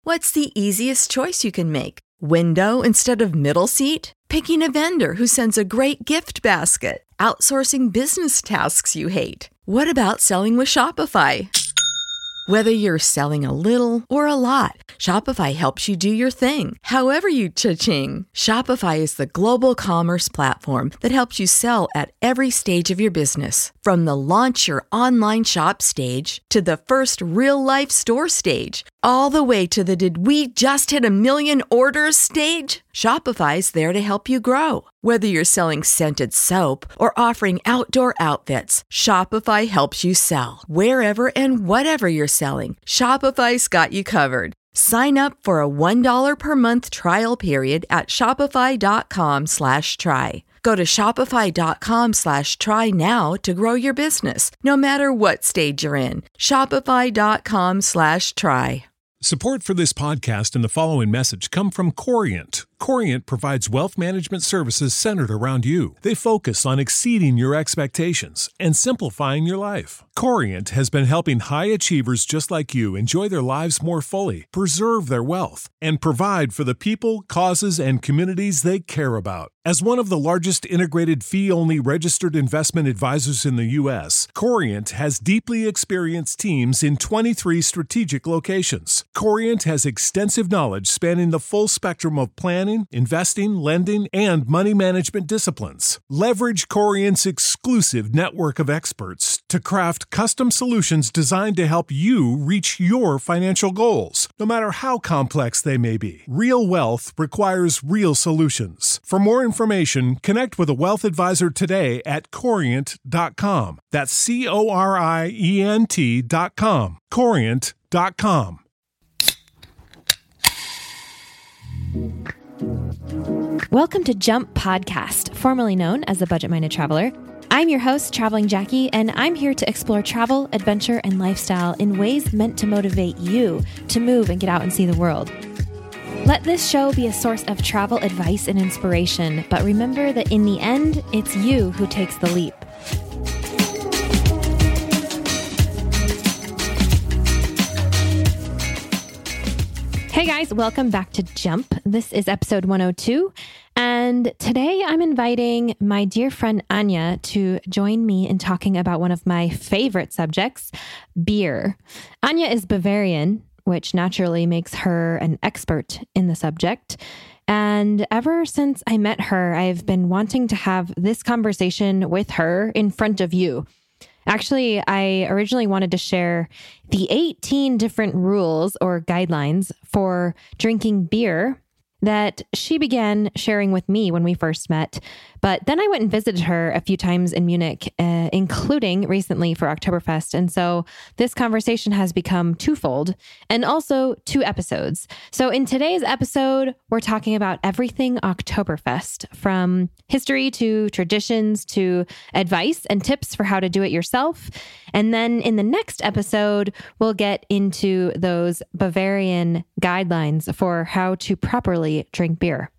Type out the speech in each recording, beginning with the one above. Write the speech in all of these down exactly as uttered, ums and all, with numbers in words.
What's the easiest choice you can make? Window instead of middle seat? Picking a vendor who sends a great gift basket? Outsourcing business tasks you hate? What about selling with Shopify? Whether you're selling a little or a lot, Shopify helps you do your thing, however you cha-ching. Shopify is the global commerce platform that helps you sell at every stage of your business. From the launch your online shop stage to the first real-life store stage, all the way to the did we just hit a million orders stage. Shopify's there to help you grow. Whether you're selling scented soap or offering outdoor outfits, Shopify helps you sell. Wherever and whatever you're selling, Shopify's got you covered. Sign up for a one dollar per month trial period at shopify.com slash try. Go to shopify.com slash try now to grow your business, no matter what stage you're in. Shopify.com slash try. Support for this podcast and the following message come from Corient. Corient provides wealth management services centered around you. They focus on exceeding your expectations and simplifying your life. Corient has been helping high achievers just like you enjoy their lives more fully, preserve their wealth, and provide for the people, causes, and communities they care about. As one of the largest integrated fee-only registered investment advisors in the U S, Corient has deeply experienced teams in twenty-three strategic locations. Corient has extensive knowledge spanning the full spectrum of planning, investing, lending, and money management disciplines. Leverage Corient's exclusive network of experts to craft custom solutions designed to help you reach your financial goals, no matter how complex they may be. Real wealth requires real solutions. For more information, connect with a wealth advisor today at corient dot com. That's C O R I E N T dot com. corient dot com. Welcome to Jump Podcast, formerly known as The Budget Minded Traveler. I'm your host, Traveling Jackie, and I'm here to explore travel, adventure, and lifestyle in ways meant to motivate you to move and get out and see the world. Let this show be a source of travel advice and inspiration, but remember that in the end, it's you who takes the leap. Hey guys, welcome back to Jump. This is episode one oh two, and today I'm inviting my dear friend Anya to join me in talking about one of my favorite subjects, beer. Anya is Bavarian, which naturally makes her an expert in the subject. And ever since I met her, I've been wanting to have this conversation with her in front of you. Actually, I originally wanted to share the eighteen different rules or guidelines for drinking beer that she began sharing with me when we first met. But then I went and visited her a few times in Munich, uh, including recently for Oktoberfest. And so this conversation has become twofold and also two episodes. So in today's episode, we're talking about everything Oktoberfest, from history to traditions to advice and tips for how to do it yourself. And then in the next episode, we'll get into those Bavarian guidelines for how to properly drink beer.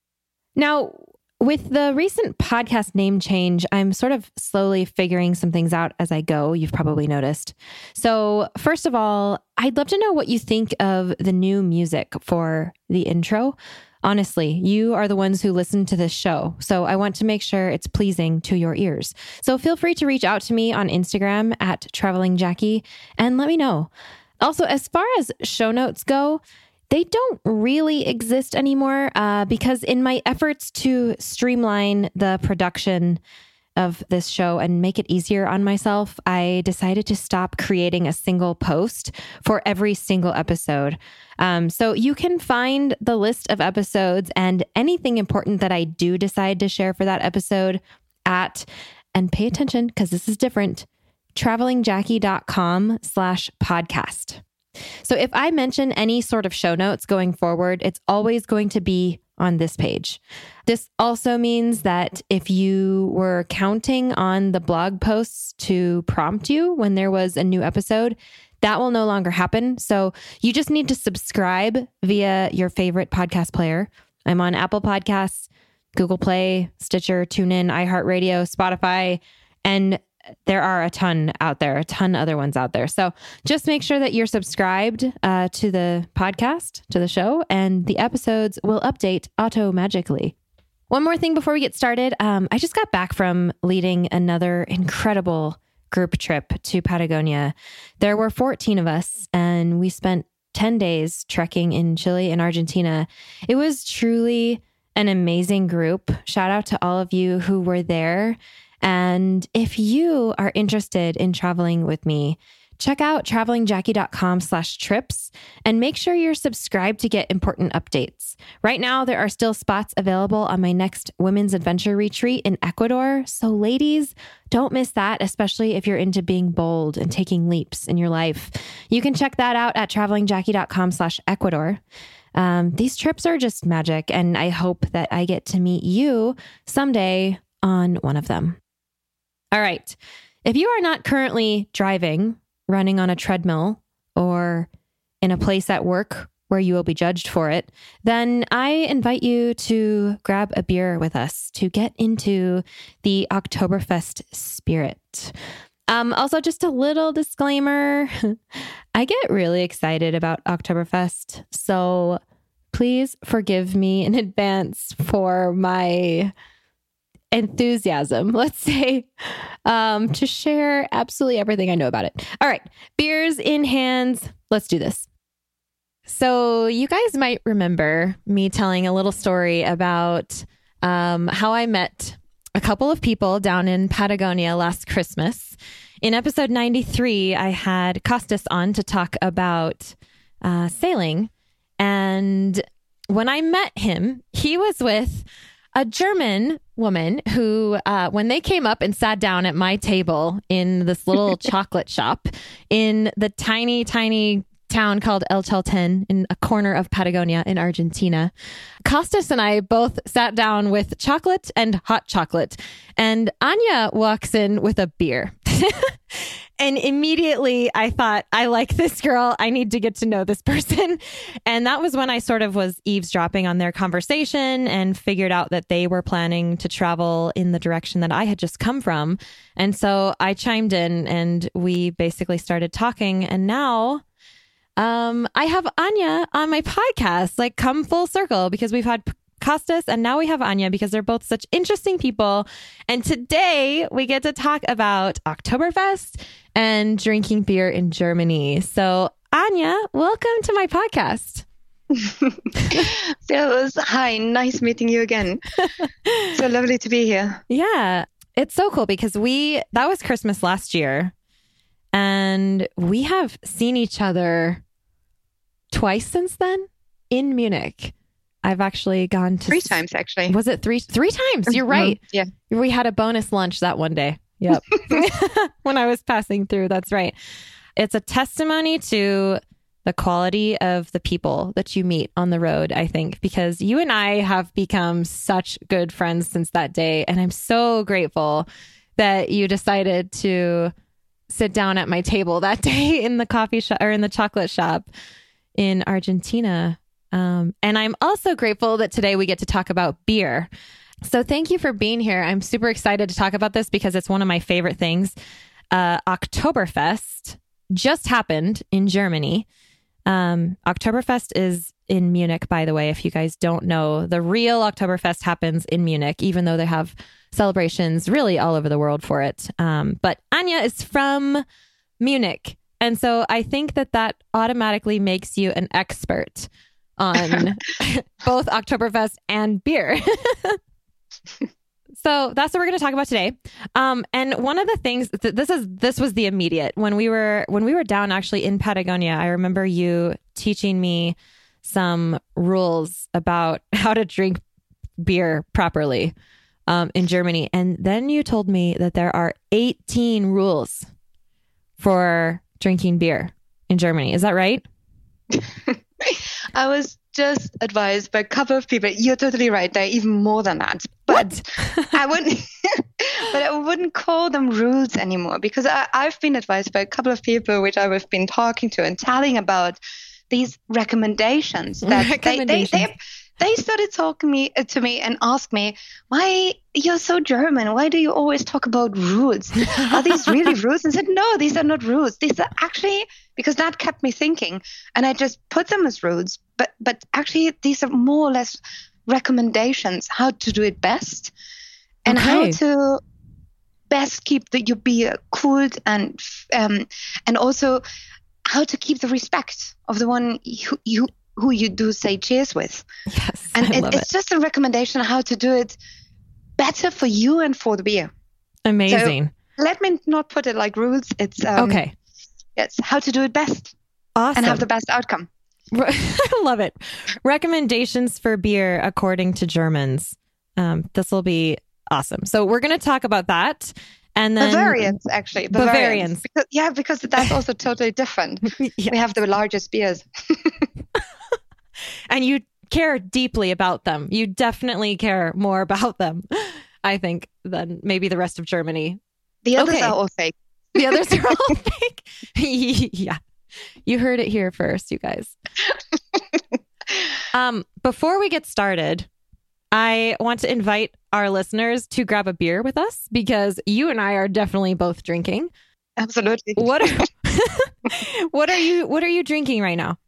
Now, with the recent podcast name change, I'm sort of slowly figuring some things out as I go. You've probably noticed. So first of all, I'd love to know what you think of the new music for the intro. Honestly, you are the ones who listen to this show, so I want to make sure it's pleasing to your ears. So feel free to reach out to me on Instagram at Traveling Jackie and let me know. Also, as far as show notes go, they don't really exist anymore uh, because in my efforts to streamline the production of this show and make it easier on myself, I decided to stop creating a single post for every single episode. Um, so you can find the list of episodes and anything important that I do decide to share for that episode at, and pay attention because this is different, travelingjackie.com slash podcast. So if I mention any sort of show notes going forward, it's always going to be on this page. This also means that if you were counting on the blog posts to prompt you when there was a new episode, that will no longer happen. So you just need to subscribe via your favorite podcast player. I'm on Apple Podcasts, Google Play, Stitcher, TuneIn, iHeartRadio, Spotify, and there are a ton out there, a ton other ones out there. So just make sure that you're subscribed uh, to the podcast, to the show, and the episodes will update auto-magically. One more thing before we get started. Um, I just got back from leading another incredible group trip to Patagonia. There were fourteen of us, and we spent ten days trekking in Chile and Argentina. It was truly an amazing group. Shout out to all of you who were there. And if you are interested in traveling with me, check out travelingjackie.com slash trips and make sure you're subscribed to get important updates. Right now, there are still spots available on my next Women's Adventure Retreat in Ecuador. So ladies, don't miss that, especially if you're into being bold and taking leaps in your life. You can check that out at travelingjackie.com slash Ecuador. Um, these trips are just magic, and I hope that I get to meet you someday on one of them. All right. If you are not currently driving, running on a treadmill, or in a place at work where you will be judged for it, then I invite you to grab a beer with us to get into the Oktoberfest spirit. Um, also, just a little disclaimer. I get really excited about Oktoberfest, so please forgive me in advance for my enthusiasm, let's say, um, to share absolutely everything I know about it. All right, beers in hands. Let's do this. So you guys might remember me telling a little story about um, how I met a couple of people down in Patagonia last Christmas. In episode ninety-three, I had Costas on to talk about uh, sailing. And when I met him, he was with a German woman who, uh, when they came up and sat down at my table in this little chocolate shop in the tiny, tiny town called El Chalten in a corner of Patagonia in Argentina, Costas and I both sat down with chocolate and hot chocolate. And Anya walks in with a beer. And immediately I thought, I like this girl. I need to get to know this person. And that was when I sort of was eavesdropping on their conversation and figured out that they were planning to travel in the direction that I had just come from. And so I chimed in and we basically started talking. And now um, I have Anya on my podcast, like come full circle, because we've had Costas and now we have Anya because they're both such interesting people. And today we get to talk about Oktoberfest and drinking beer in Germany. So Anya, welcome to my podcast. Phyllis, hi, nice meeting you again. So lovely to be here. Yeah, it's so cool because we, that was Christmas last year and we have seen each other twice since then in Munich. I've actually gone to three times, actually. Was it three? Three times. You're right. Yeah. We had a bonus lunch that one day. Yep. When I was passing through. That's right. It's a testimony to the quality of the people that you meet on the road, I think, because you and I have become such good friends since that day. And I'm so grateful that you decided to sit down at my table that day in the coffee shop or in the chocolate shop in Argentina. Um, and I'm also grateful that today we get to talk about beer. So thank you for being here. I'm super excited to talk about this because it's one of my favorite things. Uh, Oktoberfest just happened in Germany. Um, Oktoberfest is in Munich, by the way, if you guys don't know. The real Oktoberfest happens in Munich, even though they have celebrations really all over the world for it. Um, but Anya is from Munich. And so I think that that automatically makes you an expert on both Oktoberfest and beer. So that's what we're going to talk about today. Um, and one of the things th- this is this was the immediate when we were when we were down actually in Patagonia. I remember you teaching me some rules about how to drink beer properly um, in Germany, and then you told me that there are eighteen rules for drinking beer in Germany. Is that right? I was just advised by a couple of people. You're totally right. There are even more than that. But I wouldn't. But I wouldn't call them rules anymore because I, I've been advised by a couple of people, which I've been talking to and telling about these recommendations that recommendations. They, they, they, they started talking me uh, to me and asked me, why you're so German? Why do you always talk about rules? Are these really rules? And I said, no, these are not rules. These are actually, because that kept me thinking, and I just put them as rules. But but actually, these are more or less recommendations how to do it best, and Okay. how to best keep the, your beer cooled, and um, and also how to keep the respect of the one who you who you do say cheers with. Yes, And I it, love it's it. just a recommendation on how to do it better for you and for the beer. Amazing. Let me not put it like rules. It's um, Okay. It's how to do it best Awesome. and have the best outcome. I love it. Recommendations for beer according to Germans. Um, this will be awesome. So we're going to talk about that. And then Bavarians, actually. Bavarians. Because, yeah, because that's also totally different. Yeah. We have the largest beers. And you care deeply about them. You definitely care more about them, I think, than maybe the rest of Germany. The others Okay. are all fake. The others are all fake. Yeah. You heard it here first, you guys. Um, before we get started, I want to invite our listeners to grab a beer with us because you and I are definitely both drinking. Absolutely. What are what are you what are you drinking right now?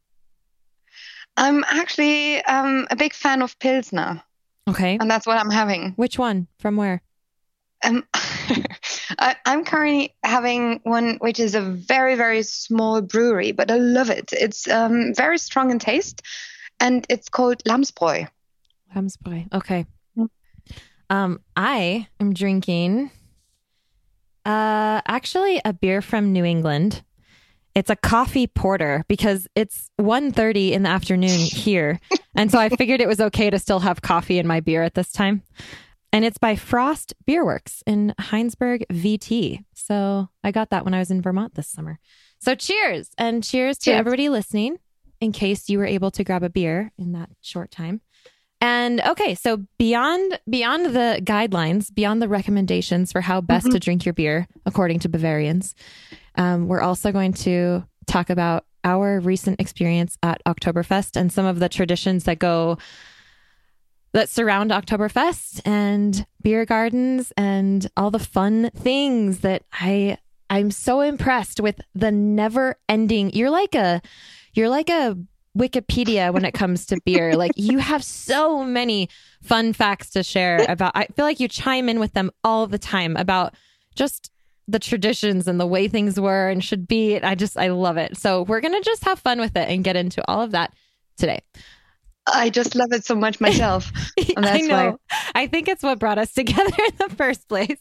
I'm actually um, a big fan of Pilsner, Okay. and that's what I'm having. Which one? From where? Um, I, I'm currently having one which is a very, very small brewery, but I love it. It's um, very strong in taste, and it's called Lamsbräu. Lamsbräu. Okay. Mm. Um, I am drinking uh actually a beer from New England. It's a coffee porter because it's one thirty in the afternoon here. And so I figured it was okay to still have coffee in my beer at this time. And it's by Frost Beer Works in Heinsberg, V T. So I got that when I was in Vermont this summer. So cheers, and cheers to Cheers. everybody listening in case you were able to grab a beer in that short time. And okay, so beyond beyond the guidelines, beyond the recommendations for how best to drink your beer, according to Bavarians, um, we're also going to talk about our recent experience at Oktoberfest and some of the traditions that go that surround Oktoberfest and beer gardens and all the fun things that I I'm so impressed with the never ending. You're like a you're like a Wikipedia when it comes to beer. Like you have so many fun facts to share about. I feel like you chime in with them all the time about just the traditions and the way things were and should be. I just, I love it. So we're going to just have fun with it and get into all of that today. I just love it so much myself. And I that's know. why I think it's what brought us together in the first place.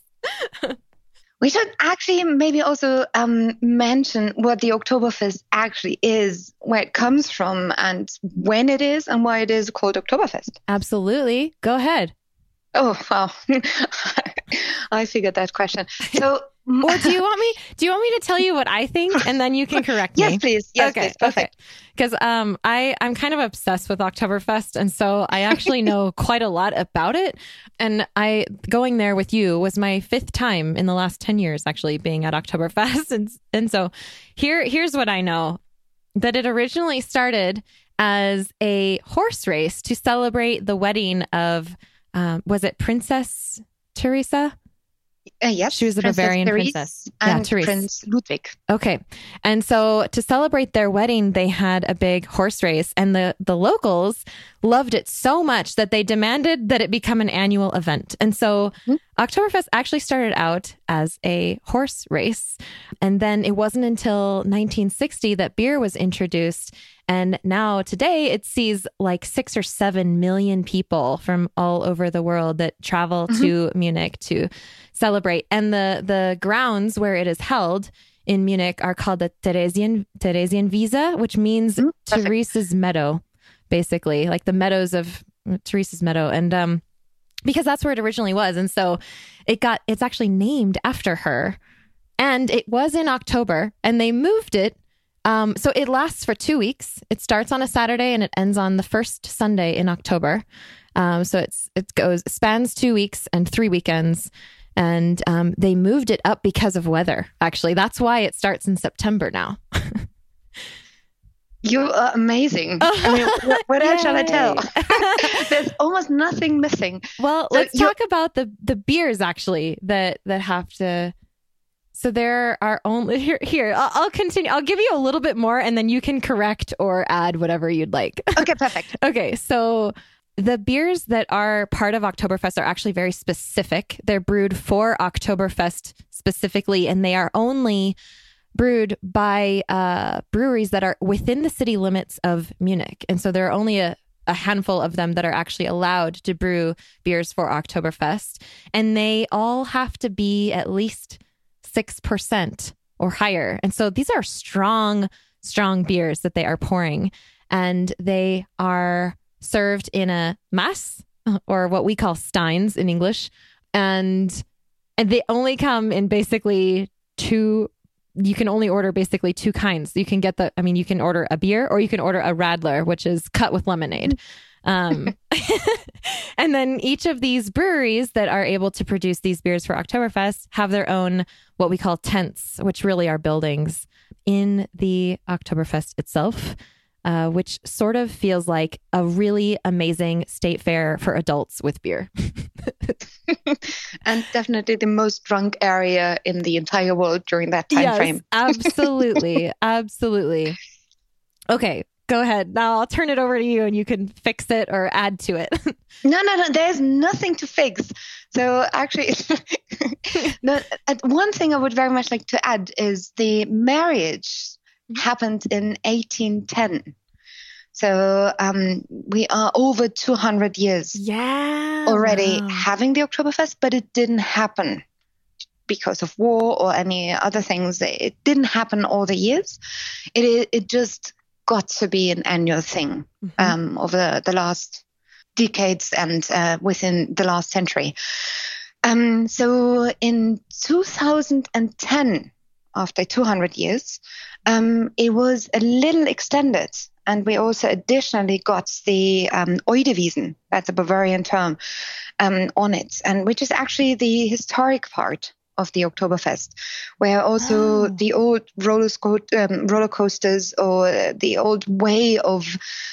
we should actually maybe also um, mention what the Oktoberfest actually is, where it comes from, and when it is, and why it is called Oktoberfest. Absolutely. Go ahead. Oh, wow. I figured that question. So, Or do you want me, do you want me to tell you what I think and then you can correct me? yes, please. Yes, okay, please. Perfect. Because um, I I'm kind of obsessed with Oktoberfest, and so I actually know quite a lot about it. And I going there with you was my fifth time in the last ten years, actually being at Oktoberfest, and and so here here's what I know: that it originally started as a horse race to celebrate the wedding of um, was it Princess Teresa? Uh, yes, She was a Princess Bavarian Therese princess. Yeah, and Therese. Prince Ludwig. Okay. And so to celebrate their wedding, they had a big horse race, and the, the locals loved it so much that they demanded that it become an annual event. And so Mm-hmm. Oktoberfest actually started out as a horse race. And then it wasn't until nineteen sixty that beer was introduced. And now today it sees like six or seven million people from all over the world that travel Mm-hmm. to Munich to celebrate. And the, the grounds where it is held in Munich are called the Theresian, Theresienwiese, which means Mm, perfect. Teresa's meadow, basically, like the meadows of Teresa's meadow. And um, because that's where it originally was. And so it got, it's actually named after her. And it was in October, and they moved it. Um, so it lasts for two weeks. It starts on a Saturday and it ends on the first Sunday in October. Um, so it's it goes spans two weeks and three weekends. And um, they moved it up because of weather. Actually, that's why it starts in September now. You are amazing. I mean, what, what else shall I tell? There's almost nothing missing. Well, so let's talk about the the beers actually that that have to. So there are only here. Here, I'll, I'll continue. I'll give you a little bit more, and then you can correct or add whatever you'd like. Okay, perfect. Okay, so the beers that are part of Oktoberfest are actually very specific. They're brewed for Oktoberfest specifically, and they are only brewed by uh, breweries that are within the city limits of Munich. And so there are only a, a handful of them that are actually allowed to brew beers for Oktoberfest. And they all have to be at least six percent or higher. And so these are strong, strong beers that they are pouring. And they are served in a Mass, or what we call steins in English. And, and they only come in basically two you can only order basically two kinds. You can get the, I mean, you can order a beer or you can order a Radler, which is cut with lemonade. Um, and then each of these breweries that are able to produce these beers for Oktoberfest have their own, what we call tents, which really are buildings in the Oktoberfest itself, uh, which sort of feels like a really amazing state fair for adults with beer. And definitely the most drunk area in the entire world during that time yes, frame. Absolutely. Absolutely. Okay, go ahead. Now I'll turn it over to you and you can fix it or add to it. No, no, no. There's nothing to fix. So actually, no, one thing I would very much like to add is the marriage happened in eighteen ten. So um, we are over two hundred years yeah, already wow. having the Oktoberfest, but it didn't happen because of war or any other things. It didn't happen all the years. It it just got to be an annual thing mm-hmm. um, over the, the last decades and uh, within the last century. Um, so in two thousand ten, after two hundred years, um, it was a little extended. And we also additionally got the um, Oidewiesen, that's a Bavarian term, um, on it, and which is actually the historic part of the Oktoberfest, where also oh. the old roller, sco- um, roller coasters or the old way of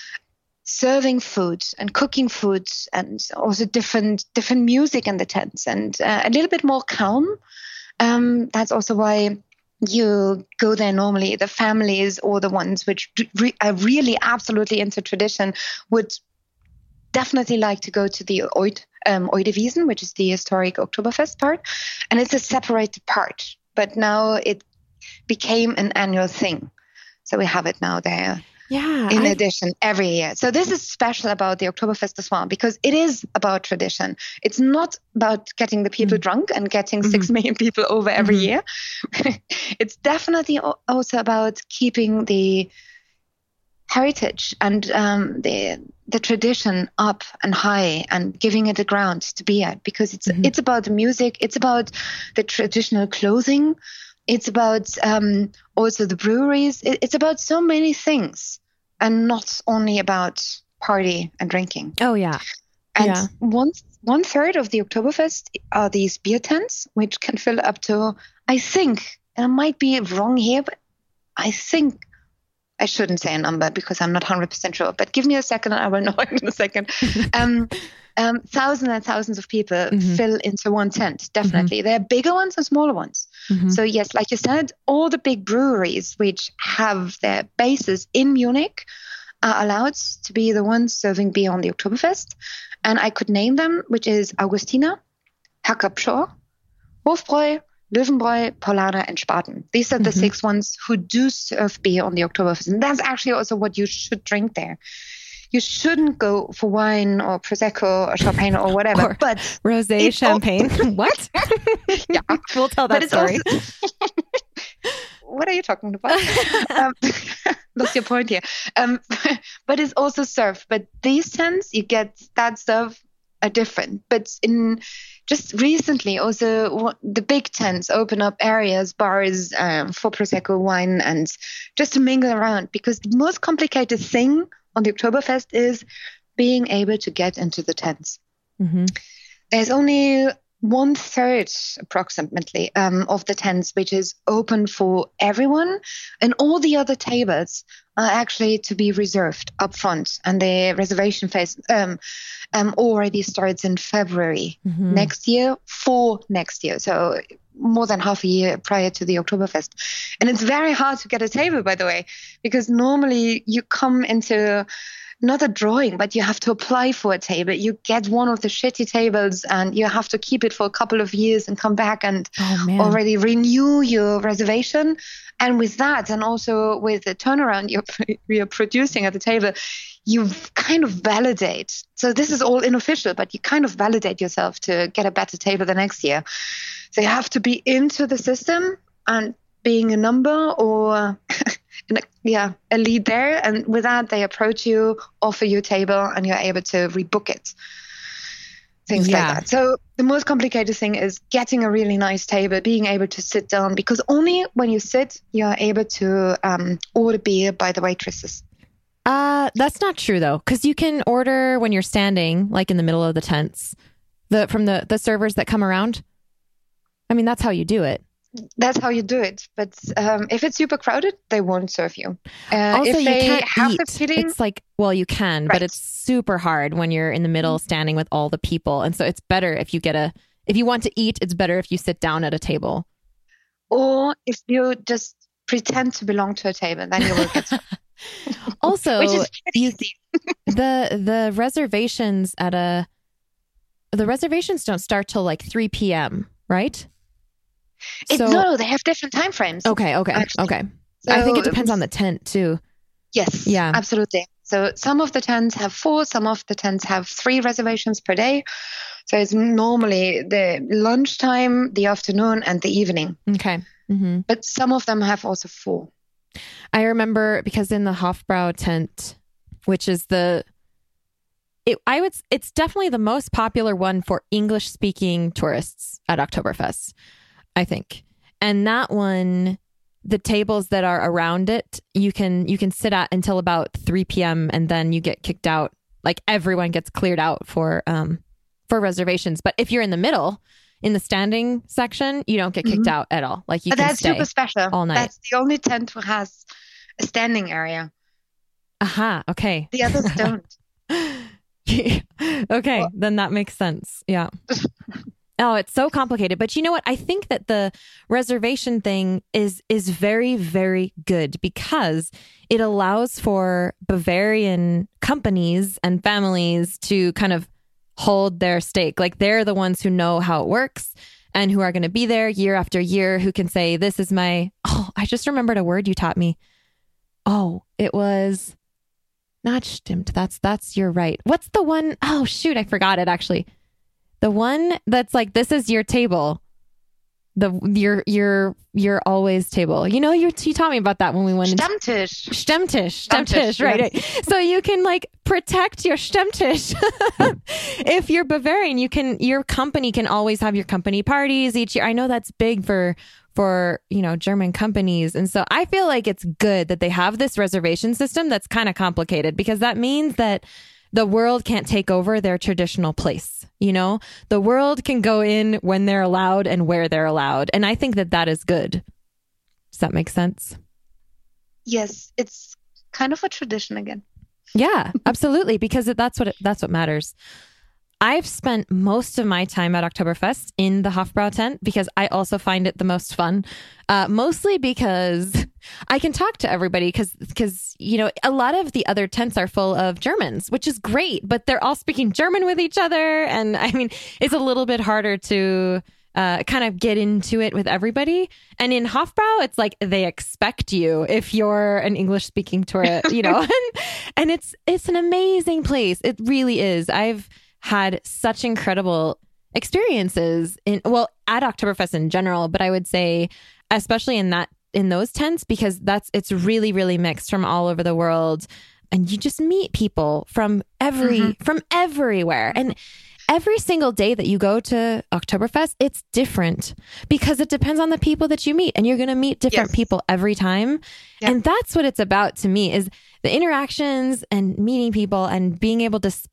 serving food and cooking food, and also different different music in the tents, and uh, a little bit more calm. Um, that's also why you go there normally. The families or the ones which re- are really absolutely into tradition would definitely like to go to the Oid, um, Oidewiesen, which is the historic Oktoberfest part. And it's a separated part, but now it became an annual thing. So we have it now there. Yeah. In I've... addition, every year. So this is special about the Oktoberfest as well, because it is about tradition. It's not about getting the people mm-hmm. drunk and getting mm-hmm. six million people over every mm-hmm. year. It's definitely also about keeping the heritage and um, the the tradition up and high and giving it a ground to be at, because it's mm-hmm. it's about the music, it's about the traditional clothing. It's about um, also the breweries. It, it's about so many things, and not only about party and drinking. Oh, yeah. And yeah. one, one third of the Oktoberfest are these beer tents, which can fill up to, I think, and I might be wrong here, but I think, I shouldn't say a number because I'm not one hundred percent sure, but give me a second and I will know in a second. um, Um, thousands and thousands of people mm-hmm. fill into one tent, definitely. Mm-hmm. There are bigger ones and smaller ones. Mm-hmm. So yes, like you said, all the big breweries which have their bases in Munich are allowed to be the ones serving beer on the Oktoberfest. And I could name them, which is Augustiner, Hacker-Pschorr, Hofbräu, Löwenbräu, Paulaner, and Spaten. These are the mm-hmm. six ones who do serve beer on the Oktoberfest. And that's actually also what you should drink there. You shouldn't go for wine or Prosecco or Champagne or whatever. Or but rosé champagne. All... What? Yeah. We'll tell that story. Also... What are you talking about? um, lost your point here. Um, but it's also served. But these tents, you get that stuff are different. But in just recently, also the big tents open up areas, bars um, for Prosecco wine, and just to mingle around. Because the most complicated thing on the Oktoberfest is being able to get into the tents. Mm-hmm. There's only one third approximately um, of the tents, which is open for everyone, and all the other tables are actually to be reserved up front. And the reservation phase um, um, already starts in February mm-hmm. next year for next year. So more than half a year prior to the Oktoberfest. And it's very hard to get a table, by the way, because normally you come into not a drawing, but you have to apply for a table. You get one of the shitty tables and you have to keep it for a couple of years and come back and oh, already renew your reservation. And with that, and also with the turnaround you're, you're producing at the table, you kind of validate. So this is all unofficial, but you kind of validate yourself to get a better table the next year. So you have to be into the system and being a number or yeah, a lead there. And with that, they approach you, offer you a table, and you're able to rebook it. Things yeah. like that. So the most complicated thing is getting a really nice table, being able to sit down, because only when you sit, you're able to um, order beer by the waitresses. Uh, that's not true though, because you can order when you're standing, like in the middle of the tents, the from the, the servers that come around. I mean, that's how you do it. That's how you do it. But um, if it's super crowded, they won't serve you. Uh, also, if you they can't have eat. The feeling, it's like, well, you can, right. but it's super hard when you're in the middle standing with all the people. And so it's better if you get a, if you want to eat, it's better if you sit down at a table. Or if you just pretend to belong to a table, then you will get served. Also, Which is you, the the reservations at a, the reservations don't start till like three p.m., right? It, so, no, they have different time frames. Okay, okay, actually. okay. So, I think it depends on the tent too. Yes, yeah, absolutely. So some of the tents have four, some of the tents have three reservations per day. So it's normally the lunchtime, the afternoon, and the evening. Okay. Mm-hmm. But some of them have also four. I remember because in the Hofbrau tent, which is the, it, I would, it's definitely the most popular one for English-speaking tourists at Oktoberfest, I think. And that one, the tables that are around it, you can you can sit at until about three p.m. and then you get kicked out. Like everyone gets cleared out for um for reservations. But if you're in the middle, in the standing section, you don't get kicked mm-hmm. out at all. Like you but can that's stay super special. All night. That's the only tent who has a standing area. Aha, okay. The others don't. Okay, well, then that makes sense. Yeah. Oh, it's so complicated. But you know what? I think that the reservation thing is is very, very good because it allows for Bavarian companies and families to kind of hold their stake. Like they're the ones who know how it works and who are going to be there year after year, who can say, this is my, oh, I just remembered a word you taught me. Oh, it was not stimmt. That's, that's, you're right. What's the one? Oh, shoot. I forgot it actually. The one that's like, this is your table. The your your your always table. You know, you you taught me about that when we went. Stammtisch. Stammtisch. Stammtisch. Right, right. So you can like protect your Stammtisch. If you're Bavarian, you can. Your company can always have your company parties each year. I know that's big for for you know German companies, and so I feel like it's good that they have this reservation system that's kind of complicated because that means that the world can't take over their traditional place. You know, the world can go in when they're allowed and where they're allowed. And I think that that is good. Does that make sense? Yes, it's kind of a tradition again. Yeah, absolutely. Because that's what it, that's what matters. I've spent most of my time at Oktoberfest in the Hofbrau tent because I also find it the most fun. Uh, mostly because I can talk to everybody because, because, you know, a lot of the other tents are full of Germans, which is great, but they're all speaking German with each other. And I mean, it's a little bit harder to uh, kind of get into it with everybody. And in Hofbrau, it's like they expect you if you're an English speaking tourist, you know, and, and it's, it's an amazing place. It really is. I've had such incredible experiences in, well, at Oktoberfest in general, but I would say, especially in that, in those tents, because that's, it's really, really mixed from all over the world. And you just meet people from every, mm-hmm. from everywhere. And every single day that you go to Oktoberfest, it's different because it depends on the people that you meet and you're going to meet different yes. people every time. Yep. And that's what it's about to me is the interactions and meeting people and being able to speak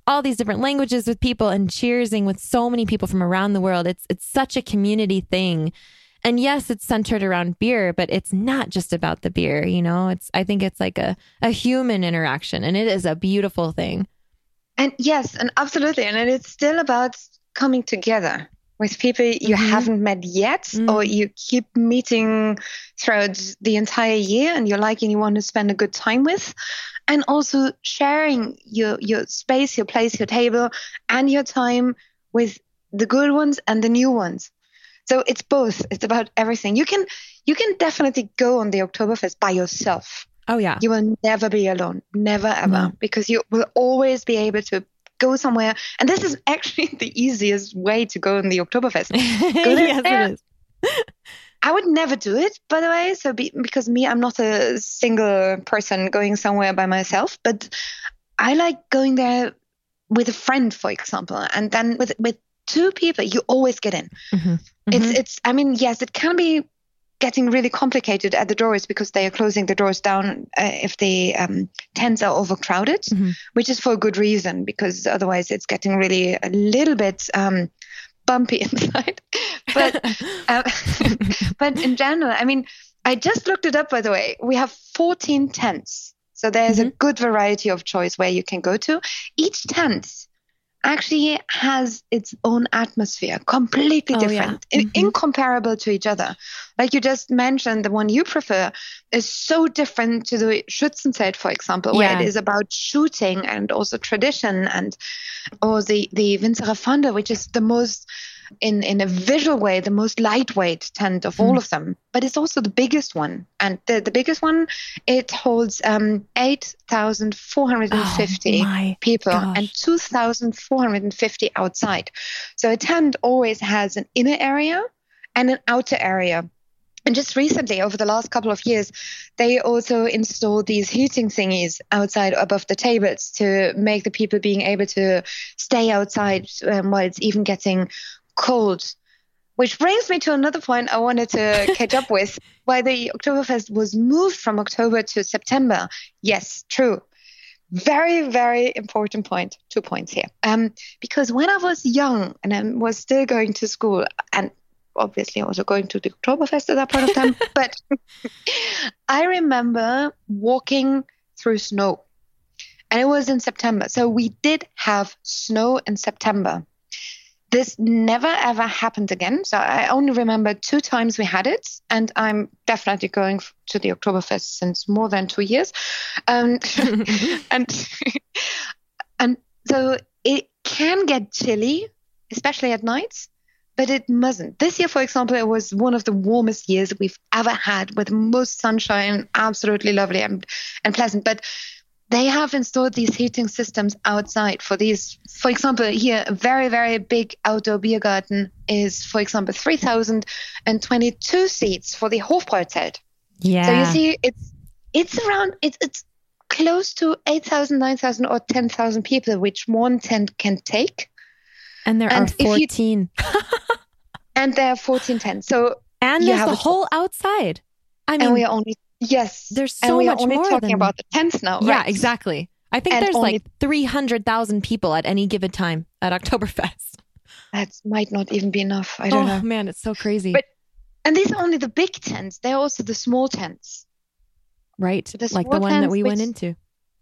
all these different languages with people and cheersing with so many people from around the world. It's it's such a community thing. And yes, it's centered around beer, but it's not just about the beer, you know? It's I think it's like a, a human interaction, and it is a beautiful thing. And yes, and absolutely. And it's still about coming together with people you mm-hmm. haven't met yet, mm. or you keep meeting throughout the entire year and you like and you want to spend a good time with. And also sharing your, your space, your place, your table, and your time with the good ones and the new ones. So it's both. It's about everything. You can you can definitely go on the Oktoberfest by yourself. Oh, yeah. You will never be alone. Never, ever. No. Because you will always be able to go somewhere. And this is actually the easiest way to go on the Oktoberfest. Go yes, there. It is. I would never do it, by the way. So be, because me, I'm not a single person going somewhere by myself. But I like going there with a friend, for example. And then with with two people, you always get in. Mm-hmm. Mm-hmm. It's, it's, I mean, yes, it can be getting really complicated at the doors because they are closing the doors down uh, if the um, tents are overcrowded, mm-hmm. which is for a good reason, because otherwise it's getting really a little bit um, bumpy inside. But, uh, but in general, I mean, I just looked it up, by the way. We have fourteen tents. So there's mm-hmm. a good variety of choice where you can go to. Each tent actually has its own atmosphere, completely oh, different, yeah. mm-hmm. in, incomparable to each other. Like you just mentioned, the one you prefer is so different to the Schützenfest, for example, yeah. where it is about shooting and also tradition, and or the the Winzerer Fonder, which is the most, in in a visual way, the most lightweight tent of mm. all of them, but it's also the biggest one. And the, the biggest one, it holds um, eight thousand four hundred fifty oh, people gosh. and two thousand four hundred fifty outside. So a tent always has an inner area and an outer area. And just recently, over the last couple of years, they also installed these heating thingies outside above the tables to make the people being able to stay outside um, while it's even getting cold. Which brings me to another point I wanted to catch up with, why the Oktoberfest was moved from October to September. Yes, true. Very, very important point. Two points here. Um, because when I was young and I was still going to school, and obviously also going to the Oktoberfest at that point of time, but I remember walking through snow. And it was in September. So we did have snow in September. This never ever happened again. So I only remember two times we had it. And I'm definitely going to the Oktoberfest since more than two years. Um, and, and so it can get chilly, especially at nights, but it mustn't. This year, for example, it was one of the warmest years we've ever had, with the most sunshine, absolutely lovely and, and pleasant. But they have installed these heating systems outside for these. For example, here, a very, very big outdoor beer garden is, for example, three thousand twenty-two seats for the Hofbräuzelt. Yeah. So you see, it's it's around, it's it's close to eight thousand, nine thousand or ten thousand people, which one tent can take. And there and are fourteen. You, and there are fourteen tents. So and there's the whole outside. I mean, and we are only yes. There's so and we much are only more talking than... about the tents now. Yeah, right? exactly. I think and there's only... like three hundred thousand people at any given time at Oktoberfest. That might not even be enough. I don't oh, know. Oh man, it's so crazy. But and these are only the big tents. They're also the small tents. Right, the like the one that we which... went into.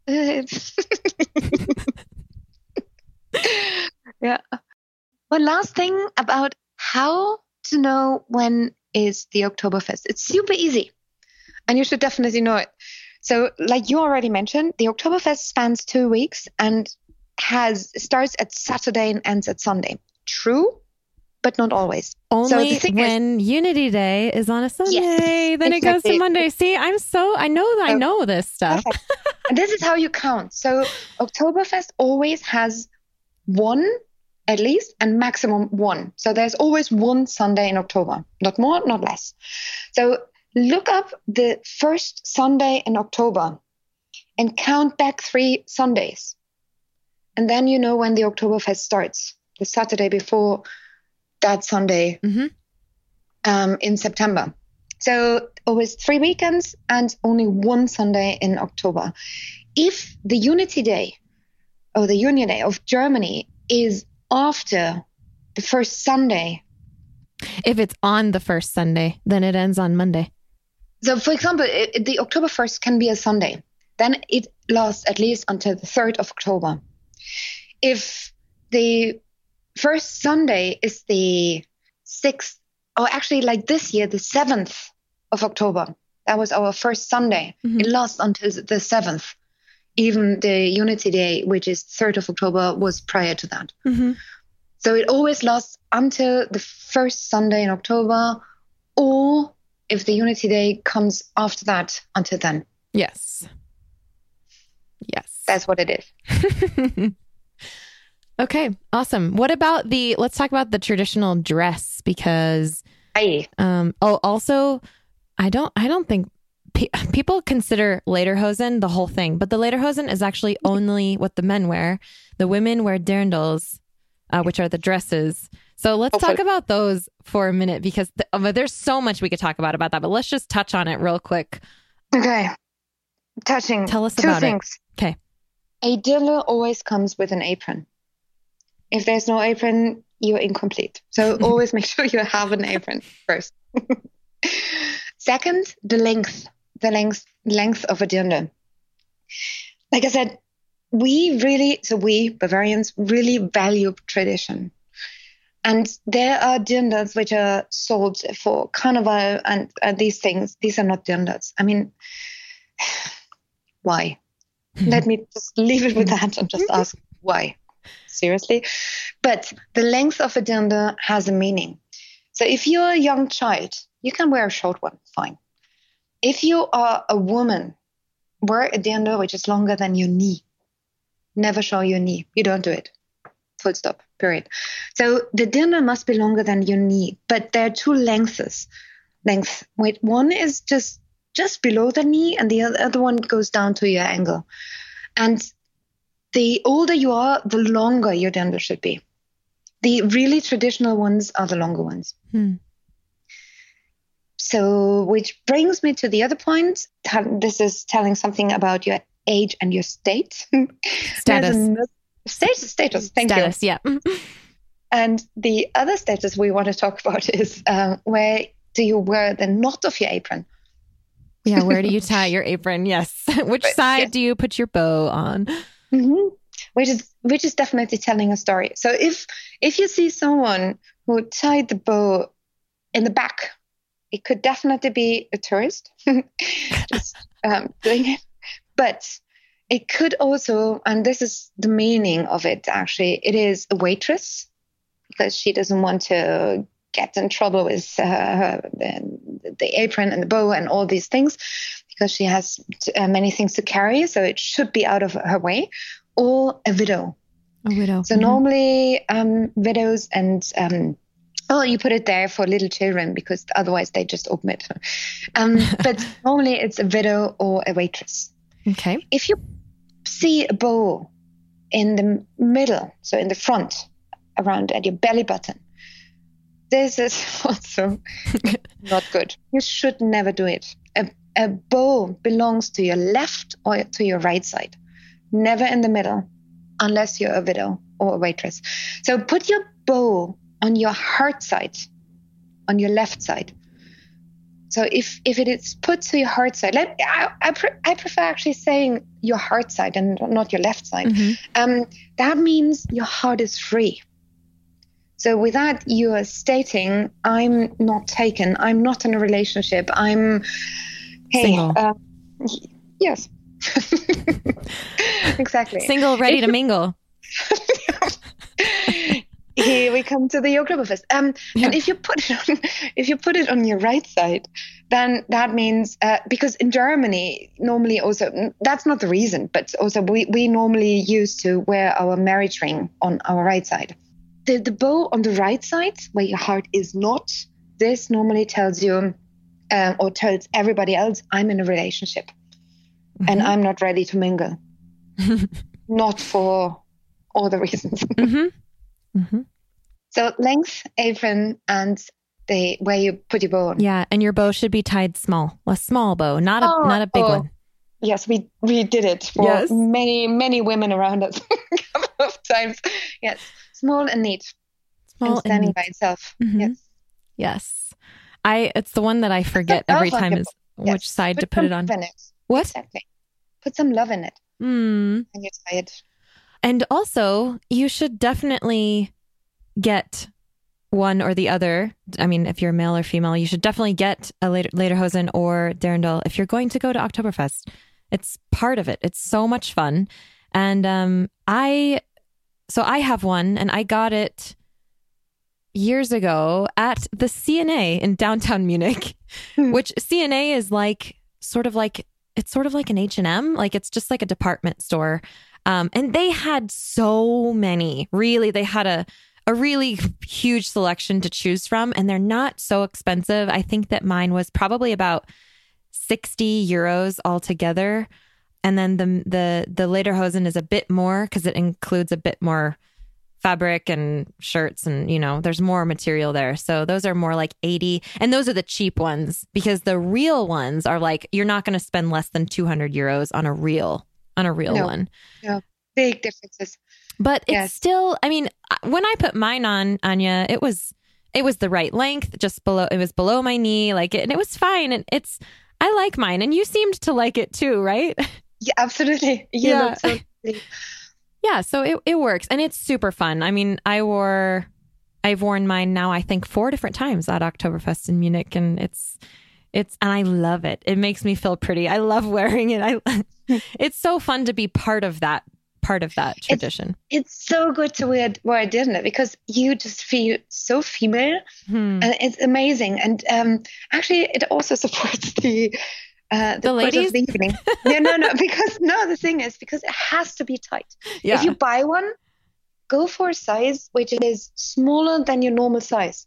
Yeah. One last thing about how to know when is the Oktoberfest. It's super easy, and you should definitely know it. So, like you already mentioned, the Oktoberfest spans two weeks and has starts at Saturday and ends at Sunday. True, but not always. Only so when is, Unity Day is on a Sunday, yes, then exactly. it goes to Monday. See, I'm so I know that I know this stuff. And this is how you count. So Oktoberfest always has one, at least, and maximum one. So there's always one Sunday in October, not more, not less. So look up the first Sunday in October and count back three Sundays. And then you know when the Oktoberfest starts, the Saturday before that Sunday mm-hmm. um, in September. So always three weekends and only one Sunday in October. If the Unity Day or the Union Day of Germany is after the first Sunday. If it's on the first Sunday, then it ends on Monday. So, for example, it, the October first can be a Sunday. Then it lasts at least until the third of October. If the first Sunday is the sixth, or actually like this year, the seventh of October, that was our first Sunday. Mm-hmm. It lasts until the seventh. Even the Unity Day, which is third of October, was prior to that. Mm-hmm. So it always lasts until the first Sunday in October, or if the Unity Day comes after that, until then. Yes. Yes. That's what it is. Okay, awesome. What about the, let's talk about the traditional dress, because, Aye. um, oh, also, I don't, I don't think pe- people consider lederhosen the whole thing, but the lederhosen is actually only what the men wear. The women wear dirndls, uh, which are the dresses. So let's Hopefully. talk about those for a minute, because th- oh, there's so much we could talk about about that, but let's just touch on it real quick. Okay. Touching. Tell us two about things. it. Okay. A dirndl always comes with an apron. If there's no apron, you're incomplete. So always make sure you have an apron first. Second, the length, the length, length of a dirndl. Like I said, we really, so we Bavarians really value tradition. And there are dirndls which are sold for carnival and uh, these things. These are not dirndls. I mean, why? Let me just leave it with that and just ask why. Seriously. But the length of a dirndl has a meaning. So if you're a young child, you can wear a short one, fine. If you are a woman, wear a dirndl which is longer than your knee. Never show your knee. You don't do it. Full stop, period. So the dirndl must be longer than your knee, but there are two lengths. Length. Wait, one is just just below the knee, and the other one goes down to your ankle. And the older you are, the longer your dirndl should be. The really traditional ones are the longer ones. Hmm. So, which brings me to the other point. This is telling something about your age and your state. Status. Another, status, status, thank status, you. yeah. And the other status we want to talk about is uh, where do you wear the knot of your apron? Yeah, where do you tie your apron? Yes. Which But, side yeah. do you put your bow on? Mm-hmm. Which is which is definitely telling a story. So if if you see someone who tied the bow in the back, it could definitely be a tourist just um, doing it. But it could also, and this is the meaning of it actually, it is a waitress, because she doesn't want to get in trouble with uh, the, the apron and the bow and all these things, because she has uh, many things to carry, so it should be out of her way. Or a widow. A widow. So mm-hmm. normally um, widows and, um, oh, you put it there for little children because otherwise they just open it. Um, but normally it's a widow or a waitress. Okay. If you see a bow in the middle, so in the front, around at your belly button, this is also not good. You should never do it. A, a bow belongs to your left or to your right side. Never in the middle, unless you're a widow or a waitress. So put your bow on your heart side, on your left side. So if, if it is put to your heart side, let, I, I, pre, I prefer actually saying your heart side and not your left side. Mm-hmm. Um, that means your heart is free. So with that, you are stating, I'm not taken. I'm not in a relationship. I'm, hey, single. Uh, yes. Exactly. Single, ready to mingle. Here we come to the Oktoberfest. Um, yeah. And if you put it on, if you put it on your right side, then that means uh, because in Germany normally also that's not the reason, but also we we normally used to wear our marriage ring on our right side. The the bow on the right side, where your heart is not, this normally tells you um, or tells everybody else, I'm in a relationship. Mm-hmm. And I'm not ready to mingle. Not for all the reasons. Mm-hmm. Mm-hmm. So length, apron, and the where you put your bow on. Yeah, and your bow should be tied small. A small bow, not a oh, not a big oh. one. Yes, we we did it for yes. many, many women around us. times. Yes, small and neat. Small and standing and by itself. Mm-hmm. Yes. Yes. I. It's the one that I forget every time is yes. which side put to put it on. It. What? Exactly. Put some love in it. Mm. And you're tired. And also, you should definitely get one or the other. I mean, if you're male or female, you should definitely get a Leder- Lederhosen or Dirndl if you're going to go to Oktoberfest. It's part of it. It's so much fun. And um, I, so I have one and I got it years ago at the C N A in downtown Munich, which C N A is like, sort of like, it's sort of like an H and M. Like it's just like a department store. Um, and they had so many, really, they had a, a really huge selection to choose from, and they're not so expensive. I think that mine was probably about sixty euros altogether. And then the the the Lederhosen is a bit more because it includes a bit more fabric and shirts, and you know, there's more material there. So those are more like eighty, and those are the cheap ones, because the real ones are like, you're not going to spend less than two hundred euros on a real on a real no, one. No, big differences. But it's yes. still, I mean, when I put mine on, Anya, it was it was the right length, just below, it was below my knee, like it, and it was fine. And it's, I like mine, and you seemed to like it too, right? Yeah, absolutely. You yeah. look so pretty. Yeah, so it, it works, and it's super fun. I mean, I wore, I've worn mine now, I think four different times at Oktoberfest in Munich, and it's, it's, and I love it. It makes me feel pretty. I love wearing it. I, it's so fun to be part of that, part of that tradition. It's, it's so good to wear, wear Dirndl because you just feel so female, hmm. and it's amazing. And um, actually, it also supports the. Uh, the, the ladies? Of the evening. no, no, no. Because no, the thing is, because it has to be tight. Yeah. If you buy one, go for a size which is smaller than your normal size.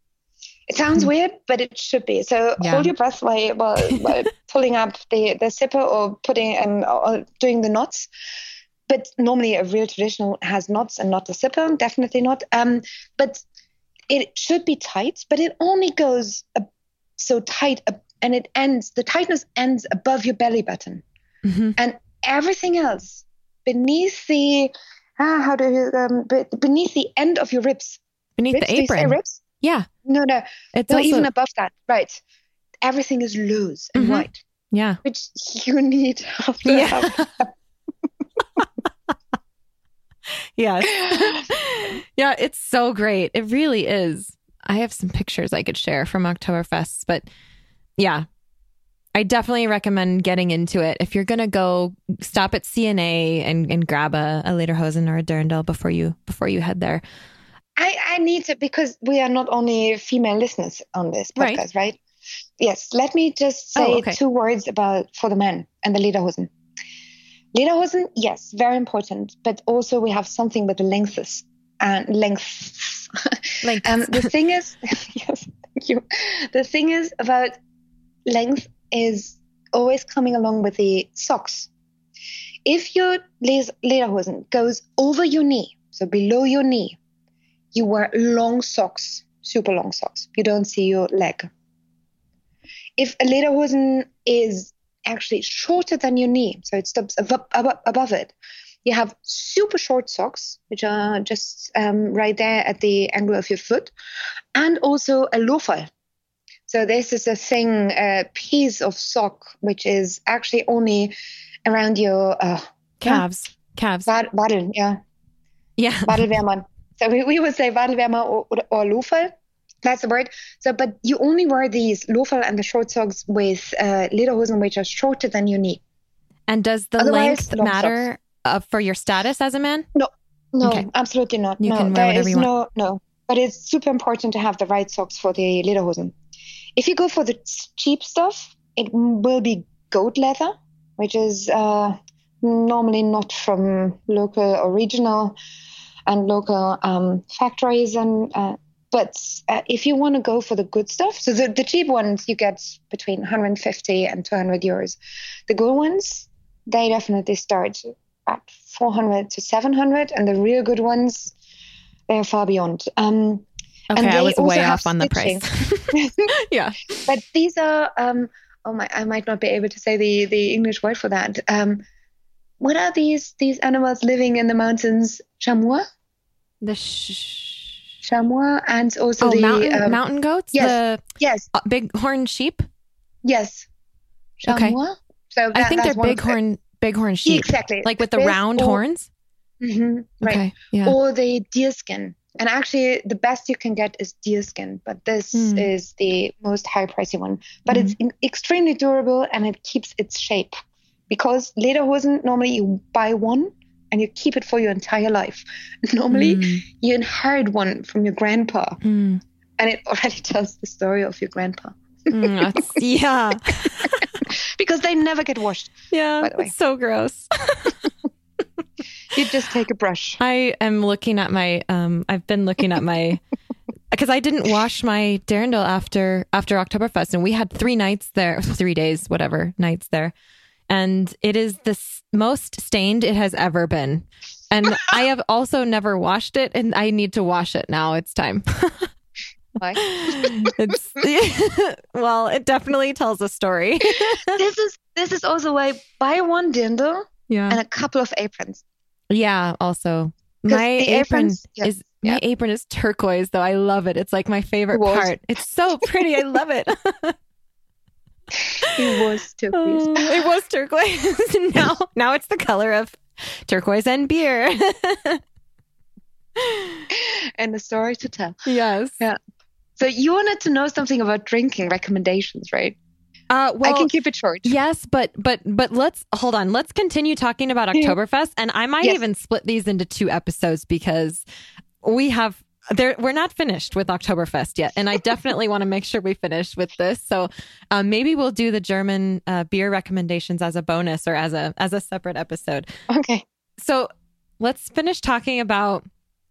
It sounds weird, but it should be. So yeah. hold your breath while while, while pulling up the, the zipper or putting um or doing the knots. But normally a real traditional has knots and not a zipper. Definitely not. Um, but it should be tight. But it only goes uh, so tight. Uh, And it ends, the tightness ends above your belly button. Mm-hmm. And everything else beneath the, ah, how do you, um, beneath the end of your ribs. Beneath ribs? the apron. Do you say ribs? Yeah. No, no. It's no, also... even above that. Right. Everything is loose and mm-hmm. white. Yeah. Which you need after yeah. have. Yes. Yeah, it's so great. It really is. I have some pictures I could share from Oktoberfest, but yeah, I definitely recommend getting into it. If you're going to go, stop at C N A and, and grab a, a Lederhosen or a Dirndl before you before you head there. I, I need to, because we are not only female listeners on this podcast, right? right? Yes. Let me just say oh, okay. two words about for the men and the Lederhosen. Lederhosen, yes, very important. But also we have something with the lengths and lengths. Lengths. um, the thing is, yes, thank you. The thing is about length is always coming along with the socks. If your Lederhosen goes over your knee, so below your knee, you wear long socks, super long socks. You don't see your leg. If a Lederhosen is actually shorter than your knee, so it stops above, above, above it, you have super short socks, which are just um, right there at the angle of your foot, and also a loafer. So this is a thing, a piece of sock, which is actually only around your uh, calves. Yeah. Calves. Bad, Badel, yeah. Yeah. Badelwärmer. So we, we would say Badelwärmer or, or, or Loafer. That's the word. So, but you only wear these Loafer and the short socks with uh, Lederhosen, which are shorter than your knee. And does the Otherwise, length matter uh, for your status as a man? No, no, okay. absolutely not. You no, can wear there whatever is you want. No, no. But it's super important to have the right socks for the Lederhosen. If you go for the cheap stuff, it will be goat leather, which is uh, normally not from local or regional and local um, factories. And uh, but uh, if you want to go for the good stuff, so the, the cheap ones you get between one hundred fifty and two hundred euros. The good ones, they definitely start at four hundred to seven hundred, and the real good ones, they're far beyond. Um, Okay, I was way off on stitching. The price. Yeah. But these are, um, oh my, I might not be able to say the, the English word for that. Um, what are these these animals living in the mountains? Chamois? The sh- chamois and also oh, the mountain, um, mountain goats? Yes. The yes. uh, bighorn sheep? Yes. Chamois? Okay. So that, I think that's they're bighorn, bighorn sheep. Exactly. Like with the This round or, horns? Mm-hmm, right. Okay. Yeah. Or the deerskin. And actually, the best you can get is deerskin, but this Mm. is the most high pricey one. But Mm. it's in- extremely durable and it keeps its shape. Because lederhosen, normally you buy one and you keep it for your entire life. Normally, Mm. you inherit one from your grandpa, Mm. and it already tells the story of your grandpa. Mm, that's- yeah. Because they never get washed. Yeah. By the way. It's so gross. You just take a brush. I am looking at my, um, I've been looking at my, because I didn't wash my Dirndl after, after Oktoberfest, and we had three nights there, three days, whatever, nights there. And it is the s- most stained it has ever been. And I have also never washed it, and I need to wash it now. It's time. Why? It's, well, it definitely tells a story. This is this is also why buy one dirndl Yeah. and a couple of aprons. Yeah, also. 'Cause My the apron aprons- yeah, is yeah. my apron is turquoise though. I love it. It's like my favorite It was. part. It's so pretty. I love it. It was turquoise. Oh, it was turquoise. now now it's the color of turquoise and beer. And a story to tell. Yes. Yeah. So you wanted to know something about drinking recommendations, right? Uh well I can keep it short. yes, but but but let's hold on. Let's continue talking about Oktoberfest, and I might Yes. even split these into two episodes because we have there we're not finished with Oktoberfest yet, and I definitely want to make sure we finish with this. So um, maybe we'll do the German uh, beer recommendations as a bonus or as a as a separate episode. Okay. So let's finish talking about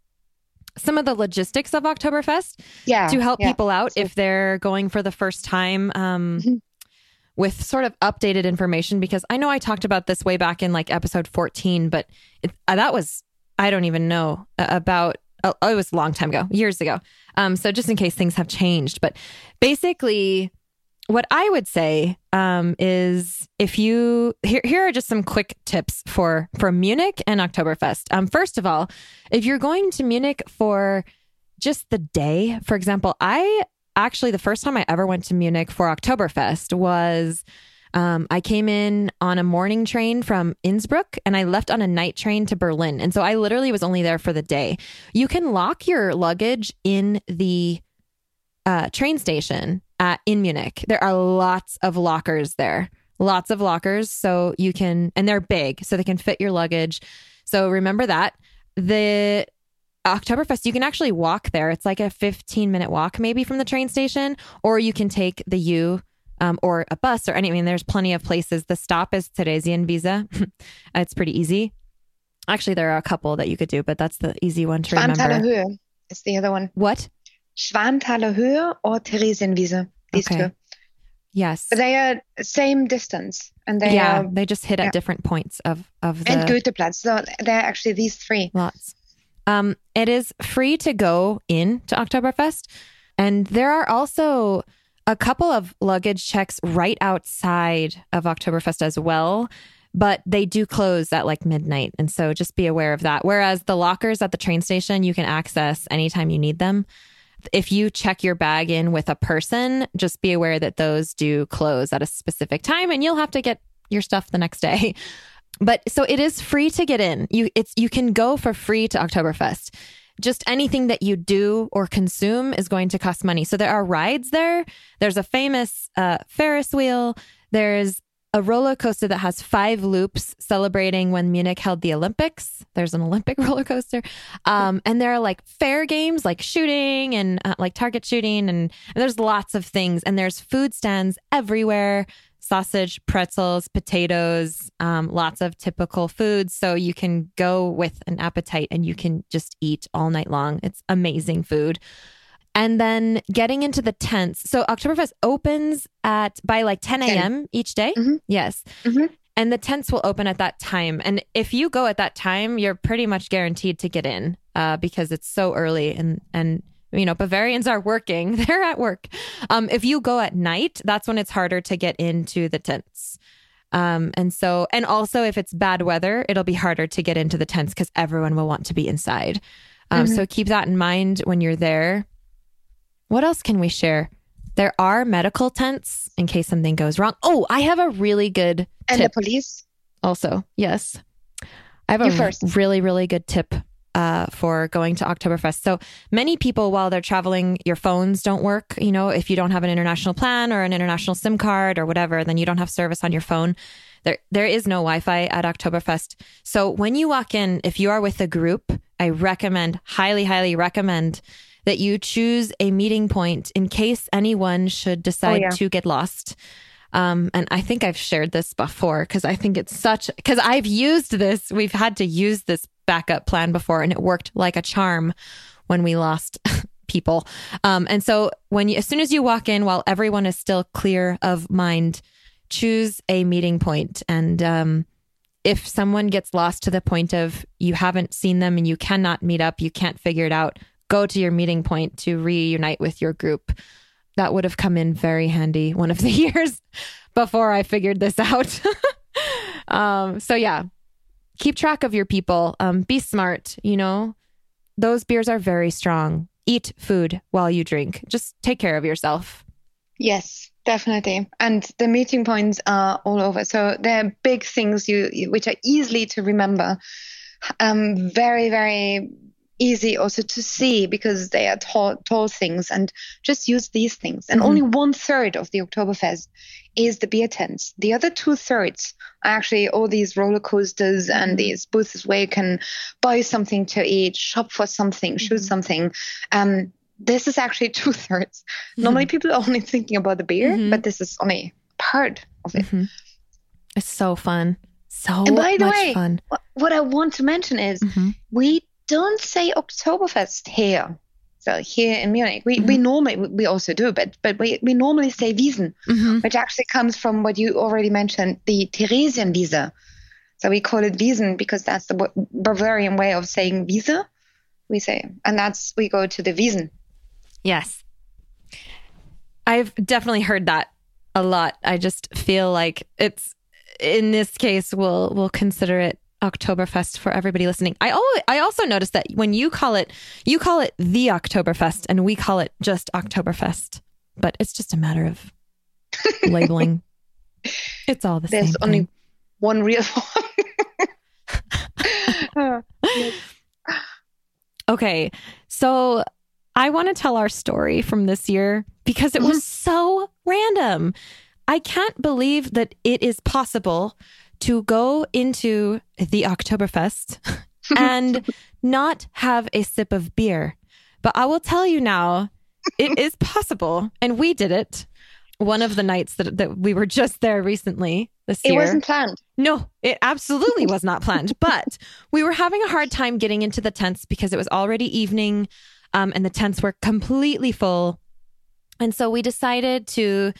some of the logistics of Oktoberfest Yeah. to help yeah. people out So- if they're going for the first time. Um, Mhm. With sort of updated information, because I know I talked about this way back in like episode fourteen, but it, uh, that was, I don't even know uh, about, oh, it was a long time ago, years ago. Um, so just in case things have changed. But basically, what I would say um, is if you, here, here are just some quick tips for, for Munich and Oktoberfest. Um, first of all, if you're going to Munich for just the day, for example, I actually, the first time I ever went to Munich for Oktoberfest was um, I came in on a morning train from Innsbruck and I left on a night train to Berlin. And so I literally was only there for the day. You can lock your luggage in the uh, train station at, in Munich. There are lots of lockers there, lots of lockers. So you can, and they're big, so they can fit your luggage. So remember that. The Oktoberfest, you can actually walk there. It's like a fifteen minute walk maybe from the train station, or you can take the U um, or a bus or any, I mean, there's plenty of places. The stop is Theresienwiese. It's pretty easy. Actually, there are a couple that you could do, but that's the easy one to Schwanthaler remember. Höhe is the other one. What? Schwanthaler Höhe or Theresienwiese. These Okay. two. Yes. But they are same distance. And they yeah, are, they just hit yeah. at different points of, of the and Goetheplatz. So they're actually these three. lots. Um, it is free to go in to Oktoberfest. And there are also a couple of luggage checks right outside of Oktoberfest as well, but they do close at like midnight. And so just be aware of that. Whereas the lockers at the train station, you can access anytime you need them. If you check your bag in with a person, just be aware that those do close at a specific time and you'll have to get your stuff the next day. But so it is free to get in. You it's you can go for free to Oktoberfest. Just anything that you do or consume is going to cost money. So there are rides there. There's a famous uh, Ferris wheel. There's a roller coaster that has five loops celebrating when Munich held the Olympics. There's an Olympic roller coaster. Um, and there are like fair games like shooting and uh, like target shooting. And, and there's lots of things. And there's food stands everywhere. Sausage, pretzels, potatoes, um, lots of typical foods. So you can go with an appetite and you can just eat all night long. It's amazing food. And then getting into the tents. So Oktoberfest opens at by like ten a.m. each day. Mm-hmm. Yes. Mm-hmm. And the tents will open at that time. And if you go at that time, you're pretty much guaranteed to get in uh, because it's so early and and you know, Bavarians are working. They're at work. Um, if you go at night, that's when it's harder to get into the tents. Um, and so, and also if it's bad weather, it'll be harder to get into the tents because everyone will want to be inside. Um, Mm-hmm. So keep that in mind when you're there. What else can we share? There are medical tents in case something goes wrong. Oh, I have a really good And tip the police. also. Yes. I have You a first. really, really good tip uh, for going to Oktoberfest. So many people, while they're traveling, your phones don't work. You know, if you don't have an international plan or an international SIM card or whatever, then you don't have service on your phone. There, there is no Wi-Fi at Oktoberfest. So when you walk in, if you are with a group, I recommend, highly, highly recommend that you choose a meeting point in case anyone should decide Oh, yeah. to get lost. Um, and I think I've shared this before because I think it's such, because I've used this, we've had to use this backup plan before and it worked like a charm when we lost people. Um, and so when you, as soon as you walk in, while everyone is still clear of mind, choose a meeting point. And um, if someone gets lost to the point of you haven't seen them and you cannot meet up, you can't figure it out, go to your meeting point to reunite with your group. That would have come in very handy one of the years before I figured this out. um, so yeah, keep track of your people. Um, be smart. You know, those beers are very strong. Eat food while you drink. Just take care of yourself. Yes, definitely. And the meeting points are all over. So they're big things you, you which are easily to remember. Um, very, very easy also to see because they are tall, tall things, and just use these things. And Mhm. only one third of the Oktoberfest is the beer tents. The other two thirds are actually all these roller coasters and these booths where you can buy something to eat, shop for something, shoot something. Um, this is actually two thirds. Normally people are only thinking about the beer, Mhm. but this is only part of it. Mhm. It's so fun. So And by the much way, fun. wh- what I want to mention is Mhm. we don't say Oktoberfest here. So here in Munich, we, we normally, we also do, but but we, we normally say Wiesen, Mhm. which actually comes from what you already mentioned, the Theresienwiese. So we call it Wiesen because that's the Ba- Bavarian way of saying Wiese. We say, and that's, we go to the Wiesen. Yes. I've definitely heard that a lot. I just feel like it's, in this case, we'll we'll consider it Oktoberfest for everybody listening. I always, I also noticed that when you call it, you call it the Oktoberfest and we call it just Oktoberfest, but it's just a matter of labeling. It's all the There's same only thing. one real one. Okay, so I want to tell our story from this year because it was so random. I can't believe that it is possible to go into the Oktoberfest and not have a sip of beer. But I will tell you now, it is possible. And we did it. One of the nights that, that we were just there recently this It year. wasn't planned. No, it absolutely was not planned. But we were having a hard time getting into the tents because it was already evening um, and the tents were completely full. And so we decided to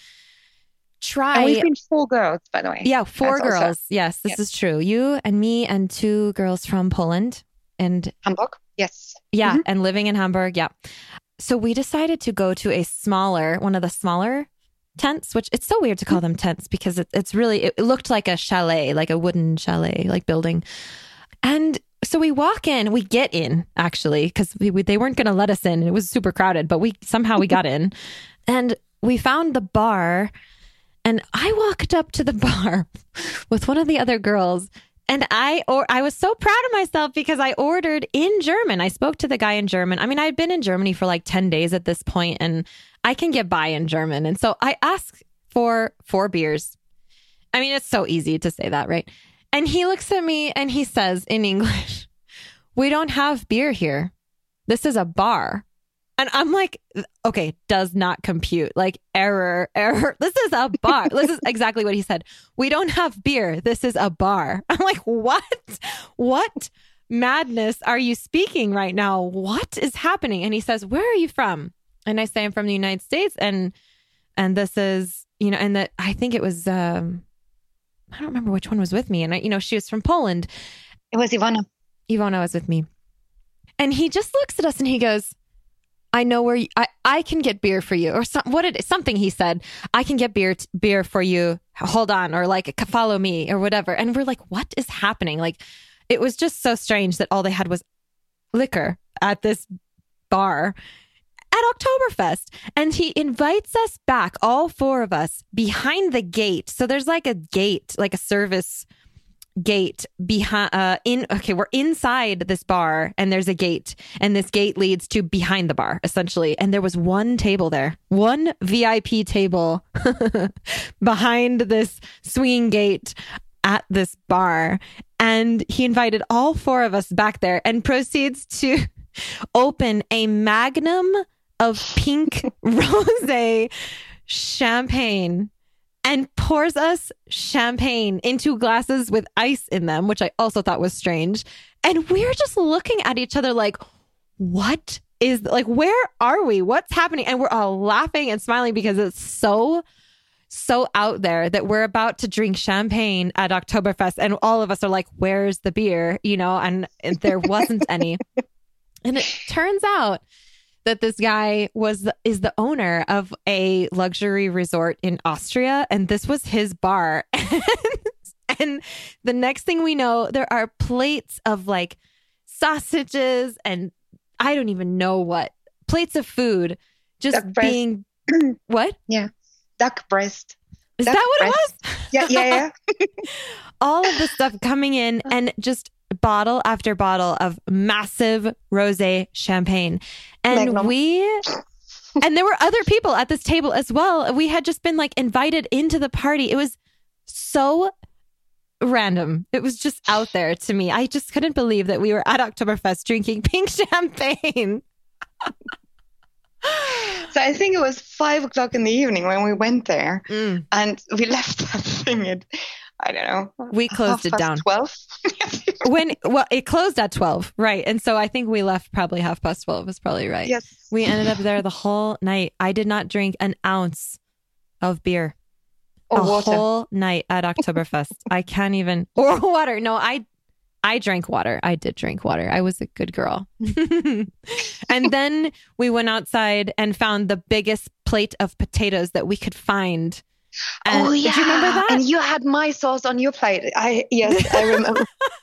try. And we've been four girls, by the way. Yeah, four That's also- girls. Yes, this Yep. is true. You and me and two girls from Poland. And Hamburg? Yes. yeah, Mhm. and living in Hamburg. Yeah. So we decided to go to a smaller, one of the smaller tents, which it's so weird to call them tents because it, it's really, it, it looked like a chalet, like a wooden chalet, like building. And so we walk in, we get in actually, because we, we, they weren't going to let us in. It was super crowded, but we somehow we got in and we found the bar. And I walked up to the bar with one of the other girls and I or I was so proud of myself because I ordered in German. I spoke to the guy in German. I mean, I'd been in Germany for like ten days at this point and I can get by in German. And so I asked for four beers. I mean, it's so easy to say that, right? And he looks at me and he says in English, "We don't have beer here. This is a bar." And I'm like, okay, does not compute. Like error, error. This is a bar. This is exactly what he said. We don't have beer. This is a bar. I'm like, what? What madness are you speaking right now? What is happening? And he says, "Where are you from?" And I say, "I'm from the United States." And and this is, you know, and that I think it was, um, I don't remember which one was with me. And I, you know, she was from Poland. It was Ivana. Ivana was with me. And he just looks at us and he goes, "I know where you, I, I can get beer for you," or some, what it something he said. "I can get beer t- beer for you hold on, or like follow me or whatever. And we're like, what is happening? Like, it was just so strange that all they had was liquor at this bar at Oktoberfest. And he invites us back, all four of us, behind the gate. So there's like a gate, like a service gate behind uh in okay we're inside this bar, and there's a gate, and this gate leads to behind the bar essentially, and there was one table there, one V I P table behind this swinging gate at this bar, and he invited all four of us back there and proceeds to open a magnum of pink rosé champagne and pours us champagne into glasses with ice in them, which I also thought was strange. And we're just looking at each other like, what is, like, where are we? What's happening? And we're all laughing and smiling because it's so, so out there that we're about to drink champagne at Oktoberfest. And all of us are like, where's the beer? You know, and, and there wasn't any. And it turns out that this guy was is the owner of a luxury resort in Austria, and this was his bar. And the next thing we know, there are plates of like sausages and I don't even know what, plates of food just duck being what? Yeah, duck breast. Is duck that what breast. it was? Yeah, yeah, yeah. All of this stuff coming in, and just bottle after bottle of massive rosé champagne. And Magnum. we, and there were other people at this table as well. We had just been like invited into the party. It was so random. It was just out there to me. I just couldn't believe that we were at Oktoberfest drinking pink champagne. So I think it was five o'clock in the evening when we went there, Mm. and we left that thing at, I don't know. We closed it down. twelve. When, well, it closed at twelve, right? And so I think we left probably half past twelve is probably right. Yes. We ended up there the whole night. I did not drink an ounce of beer. Or a water. whole night at Oktoberfest. I can't even, or water. No, I I drank water. I did drink water. I was a good girl. And then we went outside and found the biggest plate of potatoes that we could find. And, Oh yeah. Did you remember that? And you had my sauce on your plate. I yes, I remember.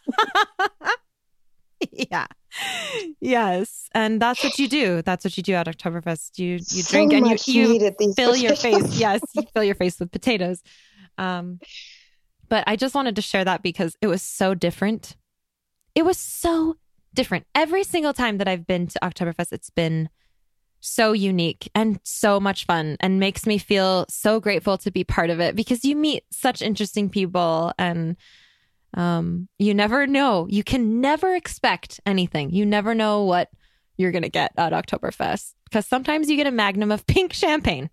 Yeah. Yes. And that's what you do. That's what you do at Oktoberfest. You you So drink and much you, you needed these fill your potatoes. face. Yes, you fill your face with potatoes. Um, but I just wanted to share that because it was so different. It was so different. Every single time that I've been to Oktoberfest, it's been so unique and so much fun, and makes me feel so grateful to be part of it, because you meet such interesting people, and um, you never know. You can never expect anything. You never know what you're going to get at Oktoberfest, because sometimes you get a magnum of pink champagne.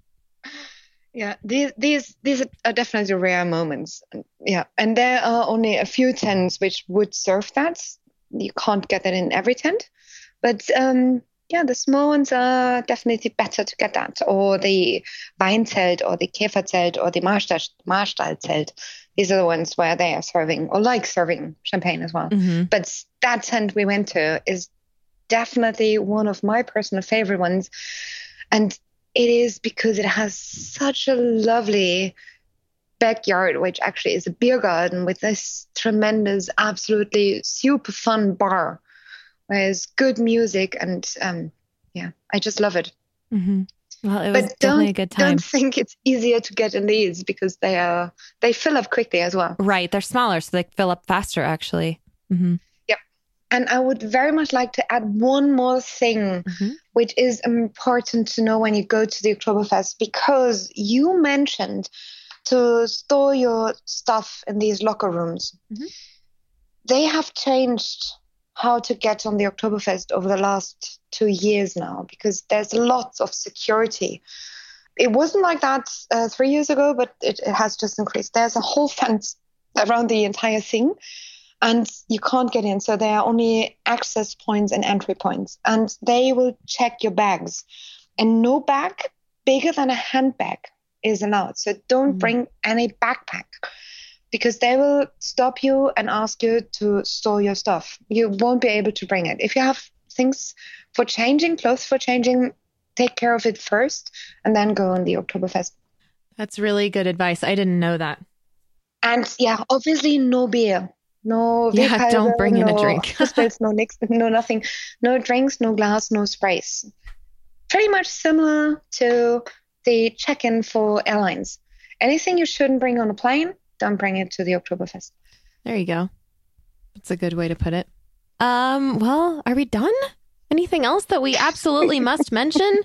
Yeah, these these these are definitely rare moments. Yeah, and there are only a few tents which would serve that. You can't get that in every tent, but um, yeah, the small ones are definitely better to get that. Or the Weinzelt, or the Käferzelt, or the Marstall Marstallzelt. These are the ones where they are serving, or like serving champagne as well. Mm-hmm. But that tent we went to is definitely one of my personal favorite ones, and it is because it has such a lovely backyard, which actually is a beer garden with this tremendous, absolutely super fun bar. There's good music, and um, yeah, I just love it. Mm-hmm. Well, it was But definitely don't, a good time. don't think it's easier to get in these, because they are they fill up quickly as well. Right. They're smaller, so they fill up faster, actually. Mm-hmm. And I would very much like to add one more thing, Mm-hmm. which is important to know when you go to the Oktoberfest, because you mentioned to store your stuff in these locker rooms. Mhm. They have changed how to get on the Oktoberfest over the last two years now, because there's lots of security. It wasn't like that uh, three years ago, but it, it has just increased. There's a whole fence around the entire thing, and you can't get in. So there are only access points and entry points, and they will check your bags. And no bag bigger than a handbag is allowed. So don't Mm. bring any backpack, because they will stop you and ask you to store your stuff. You won't be able to bring it. If you have things for changing, clothes for changing, take care of it first, and then go on the Oktoberfest. That's really good advice. I didn't know that. And yeah, obviously no beer. No Yeah, Weghalter, don't bring in no a drink. Fußpilz, no nix, no nothing. No drinks, no glass, no sprays. Pretty much similar to the check-in for airlines. Anything you shouldn't bring on a plane, don't bring it to the Oktoberfest. There you go. That's a good way to put it. Um, well, are we done? Anything else that we absolutely must mention?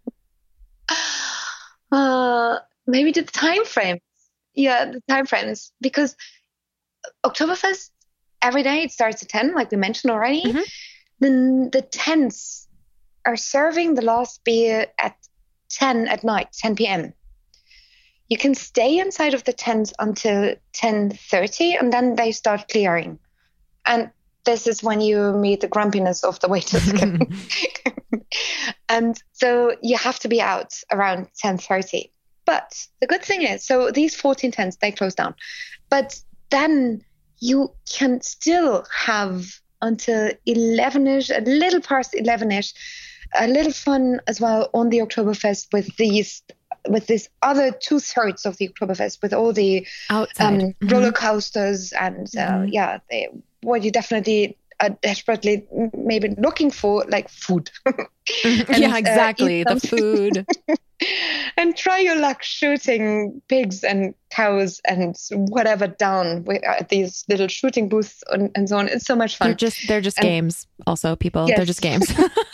Uh, maybe the time frames. Yeah, the time frames. Because Oktoberfest, every day it starts at ten, like we mentioned already. Mm-hmm. Then the tents are serving the last beer at ten at night, ten p.m. You can stay inside of the tent until ten thirty, and then they start clearing. And this is when you meet the grumpiness of the waiters. And so you have to be out around ten thirty. But the good thing is, so these fourteen tents, they close down. But then you can still have until eleven-ish, a little past eleven-ish, a little fun as well on the Oktoberfest with these, with this other two-thirds of the Oktoberfest, with all the outside um, mm-hmm. roller coasters and uh, mm-hmm. yeah, they, what you definitely are desperately maybe looking for, like food. And, yeah, exactly. Uh, the food. And try your luck shooting pigs and cows and whatever down at these little shooting booths and, and so on. It's so much fun. They're just they're just and, games. Also, people, yes. They're just games.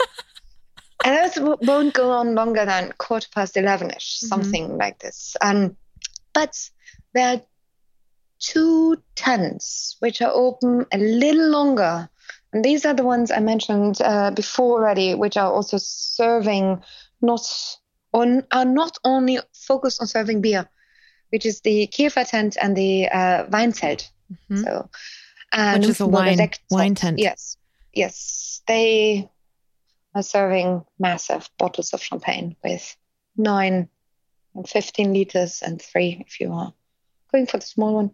And that won't go on longer than quarter past eleven-ish, mm-hmm. something like this. Um, but there are two tents which are open a little longer. And these are the ones I mentioned uh, before already, which are also serving not on are not only focused on serving beer, which is the Kiefer tent and the uh, Weinzelt. Mm-hmm. So, and which is a wine wine tent. Yes, yes, they are serving massive bottles of champagne with nine and fifteen liters and three if you are going for the small one.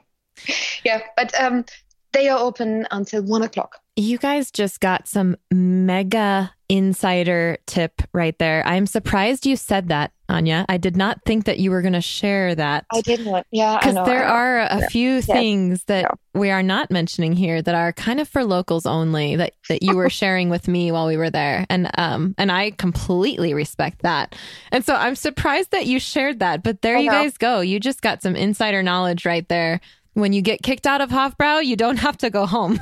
Yeah, but um, they are open until one o'clock. You guys just got some mega insider tip right there. I'm surprised you said that, Anya. I did not think that you were going to share that. I did not. Yeah, because there I are a yeah. few yes. things that yeah. we are not mentioning here that are kind of for locals only. That that you were sharing with me while we were there, and um and I completely respect that. And so I'm surprised that you shared that. But there I you know. guys go. You just got some insider knowledge right there. When you get kicked out of Hofbrau, you don't have to go home.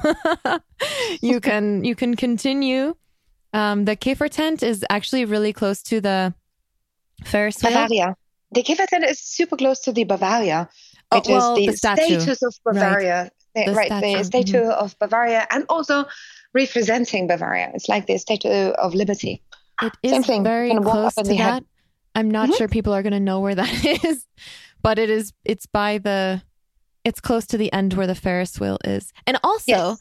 you can you can continue. Um, the Kiefer tent is actually really close to the Ferris wheel. Bavaria. The Kiefer tent is super close to the Bavaria, which oh, well, is the, the statue. status of Bavaria. Right, the, the right, statue, the statue mm-hmm. of Bavaria, and also representing Bavaria. It's like the Statue of Liberty. It is Same thing. very close to that. Head. I'm not mm-hmm. sure people are going to know where that is, but it is. It's by the. It's close to the end where the Ferris wheel is. And also, yes.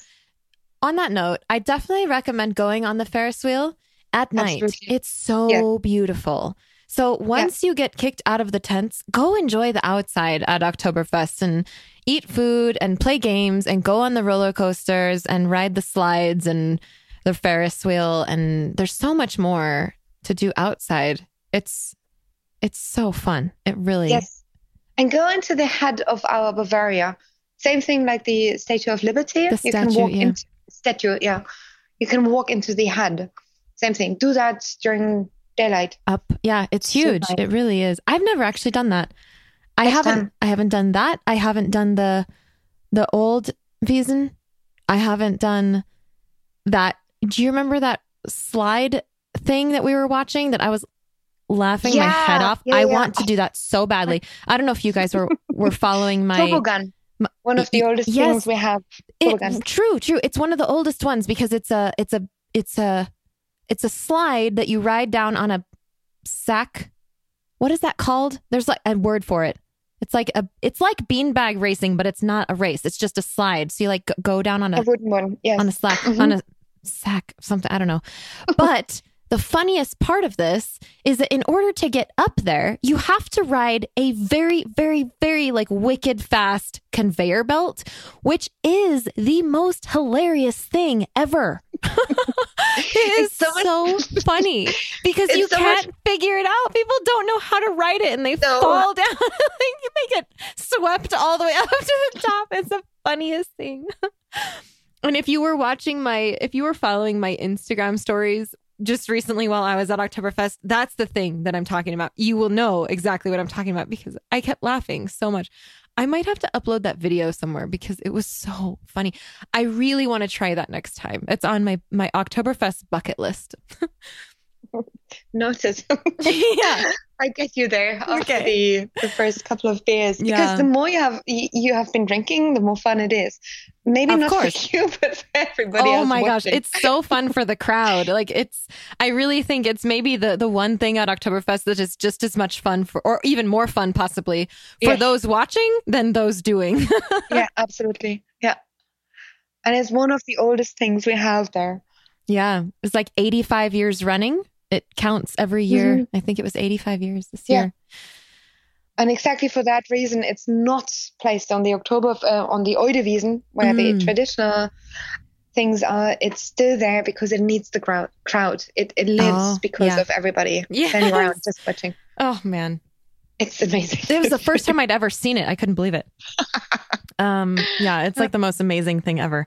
on that note, I definitely recommend going on the Ferris wheel at night. Absolutely. It's so yeah. beautiful. So once yeah. you get kicked out of the tents, go enjoy the outside at Oktoberfest and eat food and play games and go on the roller coasters and ride the slides and the Ferris wheel. And there's so much more to do outside. It's it's so fun. It really yes. And go into the head of our Bavaria. Same thing like the Statue of Liberty. The you statue, can walk yeah. into statue, yeah. You can walk into the head. Same thing. Do that during daylight. Up, yeah, it's huge. So it really is. I've never actually done that. I Next haven't. time. I haven't done that. I haven't done the the old Wiesen. I haven't done that. Do you remember that slide thing that we were watching that I was laughing yeah, my head off? yeah, I yeah. want to do that so badly. I don't know if you guys were, were following my... Toboggan. One of the oldest yes, things we have. It, true, true. It's one of the oldest ones because it's a, it's a, it's a, it's a slide that you ride down on a sack. What is that called? There's like a word for it. It's like a, it's like beanbag racing, but it's not a race. It's just a slide. So you like go down on a, a wooden one, yes. on a slack, mm-hmm. on a sack, something. I don't know, but. The funniest part of this is that in order to get up there, you have to ride a very, very, very like wicked fast conveyor belt, which is the most hilarious thing ever. It is so, so funny because you so can't much... figure it out. People don't know how to write it and they no. fall down. They get swept all the way up to the top. It's the funniest thing. And if you were watching my, if you were following my Instagram stories just recently while I was at Oktoberfest, that's the thing that I'm talking about. You will know exactly what I'm talking about because I kept laughing so much. I might have to upload that video somewhere because it was so funny. I really want to try that next time. It's on my, my Oktoberfest bucket list. Noted. Yeah. I get you there after okay. the, the first couple of beers. Because yeah. the more you have you have been drinking, the more fun it is. Maybe of not course. for you, but for everybody oh else. Oh my watching. gosh. It's so fun for the crowd. Like it's, I really think it's maybe the, the one thing at Oktoberfest that is just as much fun for, or even more fun possibly for yeah. those watching than those doing. Yeah, absolutely. Yeah. And it's one of the oldest things we have there. Yeah. It's like eighty-five years running. It counts every year. Mm-hmm. I think it was eighty-five years this yeah. year. And exactly for that reason, it's not placed on the October, uh, on the Oidewiesen, where mm. the traditional things are. It's still there because it needs the crowd. crowd. It it lives oh, because yeah. of everybody yes. standing around just watching. Oh, man. It's amazing. It was the first time I'd ever seen it. I couldn't believe it. Um, yeah, it's like the most amazing thing ever.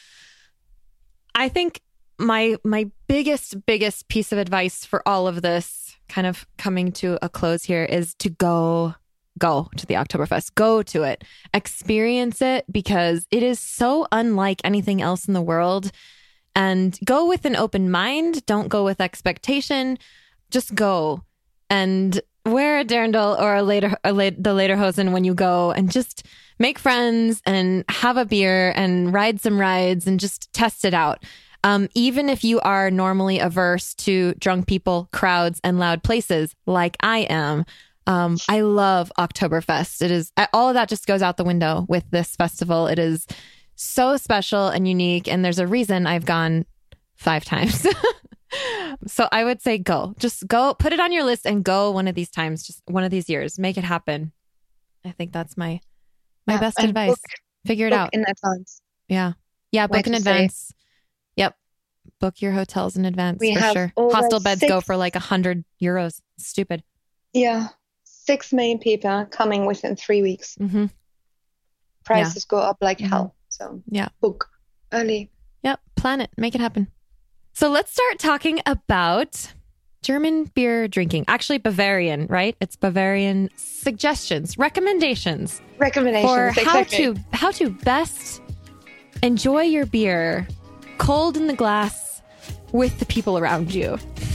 I think my my biggest, biggest piece of advice for all of this kind of coming to a close here is to go, go to the Oktoberfest. Go to it. Experience it because it is so unlike anything else in the world. And go with an open mind. Don't go with expectation. Just go and wear a dirndl or a later, a la- the lederhosen when you go and just make friends and have a beer and ride some rides and just test it out. Um, even if you are normally averse to drunk people, crowds, and loud places like I am, um, I love Oktoberfest. It is all of that just goes out the window with this festival. It is so special and unique, and there's a reason I've gone five times. So I would say go. Just go, put it on your list and go one of these times, just one of these years. Make it happen. I think that's my my yeah, best advice. Book, Figure it book out. in advance. Yeah. Yeah, book in advance. Say. Yep. Book your hotels in advance we for have sure. Hostel beds six, go for like a hundred euros. Stupid. Yeah. Six million people coming within three weeks. Mm-hmm. Prices yeah. go up like mm-hmm. hell. So yeah, book early. Yep. Plan it. Make it happen. So let's start talking about German beer drinking. Actually, Bavarian, right? It's Bavarian suggestions, recommendations. Recommendations, for exactly. how to how to best enjoy your beer cold in the glass with the people around you.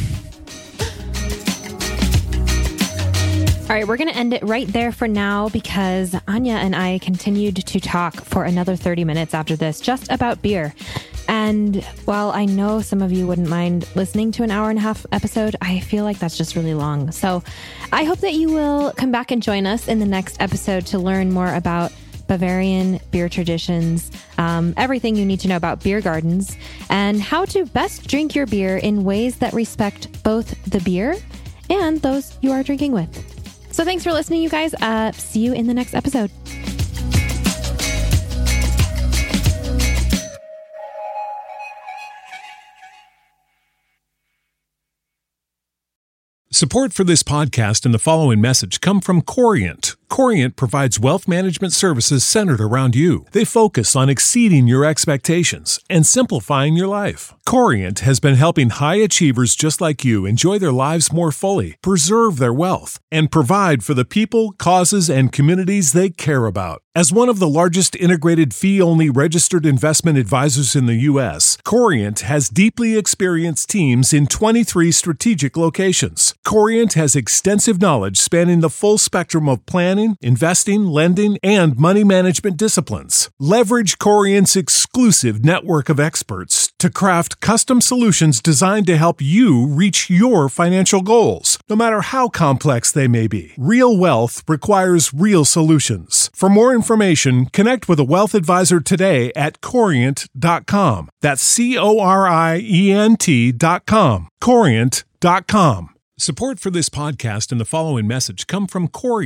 All right, we're going to end it right there for now because Anya and I continued to talk for another thirty minutes after this just about beer. And while I know some of you wouldn't mind listening to an hour and a half episode, I feel like that's just really long. So I hope that you will come back and join us in the next episode to learn more about Bavarian beer traditions, um, everything you need to know about beer gardens, and how to best drink your beer in ways that respect both the beer and those you are drinking with. So thanks for listening, you guys. Uh, see you in the next episode. Support for this podcast and the following message come from Corient. Corient provides wealth management services centered around you. They focus on exceeding your expectations and simplifying your life. Corient has been helping high achievers just like you enjoy their lives more fully, preserve their wealth, and provide for the people, causes, and communities they care about. As one of the largest integrated fee-only registered investment advisors in the U S, Corient has deeply experienced teams in twenty-three strategic locations. Corient has extensive knowledge spanning the full spectrum of planning, investing, lending, and money management disciplines. Leverage Corient's exclusive network of experts to craft custom solutions designed to help you reach your financial goals, no matter how complex they may be. Real wealth requires real solutions. For more information, connect with a wealth advisor today at corient dot com. That's C O R I E N T dot com. corient dot com. Support for this podcast and the following message come from Corient.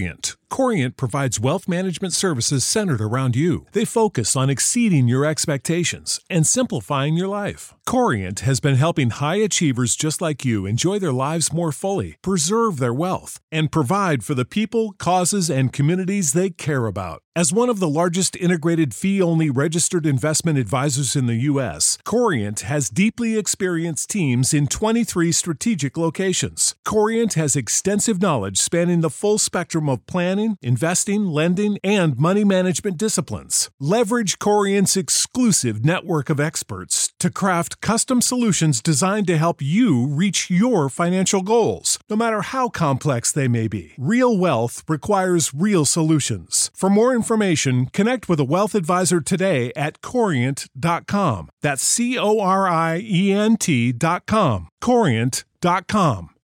Corient provides wealth management services centered around you. They focus on exceeding your expectations and simplifying your life. Corient has been helping high achievers just like you enjoy their lives more fully, preserve their wealth, and provide for the people, causes, and communities they care about. As one of the largest integrated fee-only registered investment advisors in the U S, Corient has deeply experienced teams in twenty-three strategic locations. Corient has extensive knowledge spanning the full spectrum of planning, investing, lending, and money management disciplines. Leverage Corient's exclusive network of experts to craft custom solutions designed to help you reach your financial goals, no matter how complex they may be. Real wealth requires real solutions. For more information, connect with a wealth advisor today at corient dot com. That's C O R I E N T dot com. corient dot com.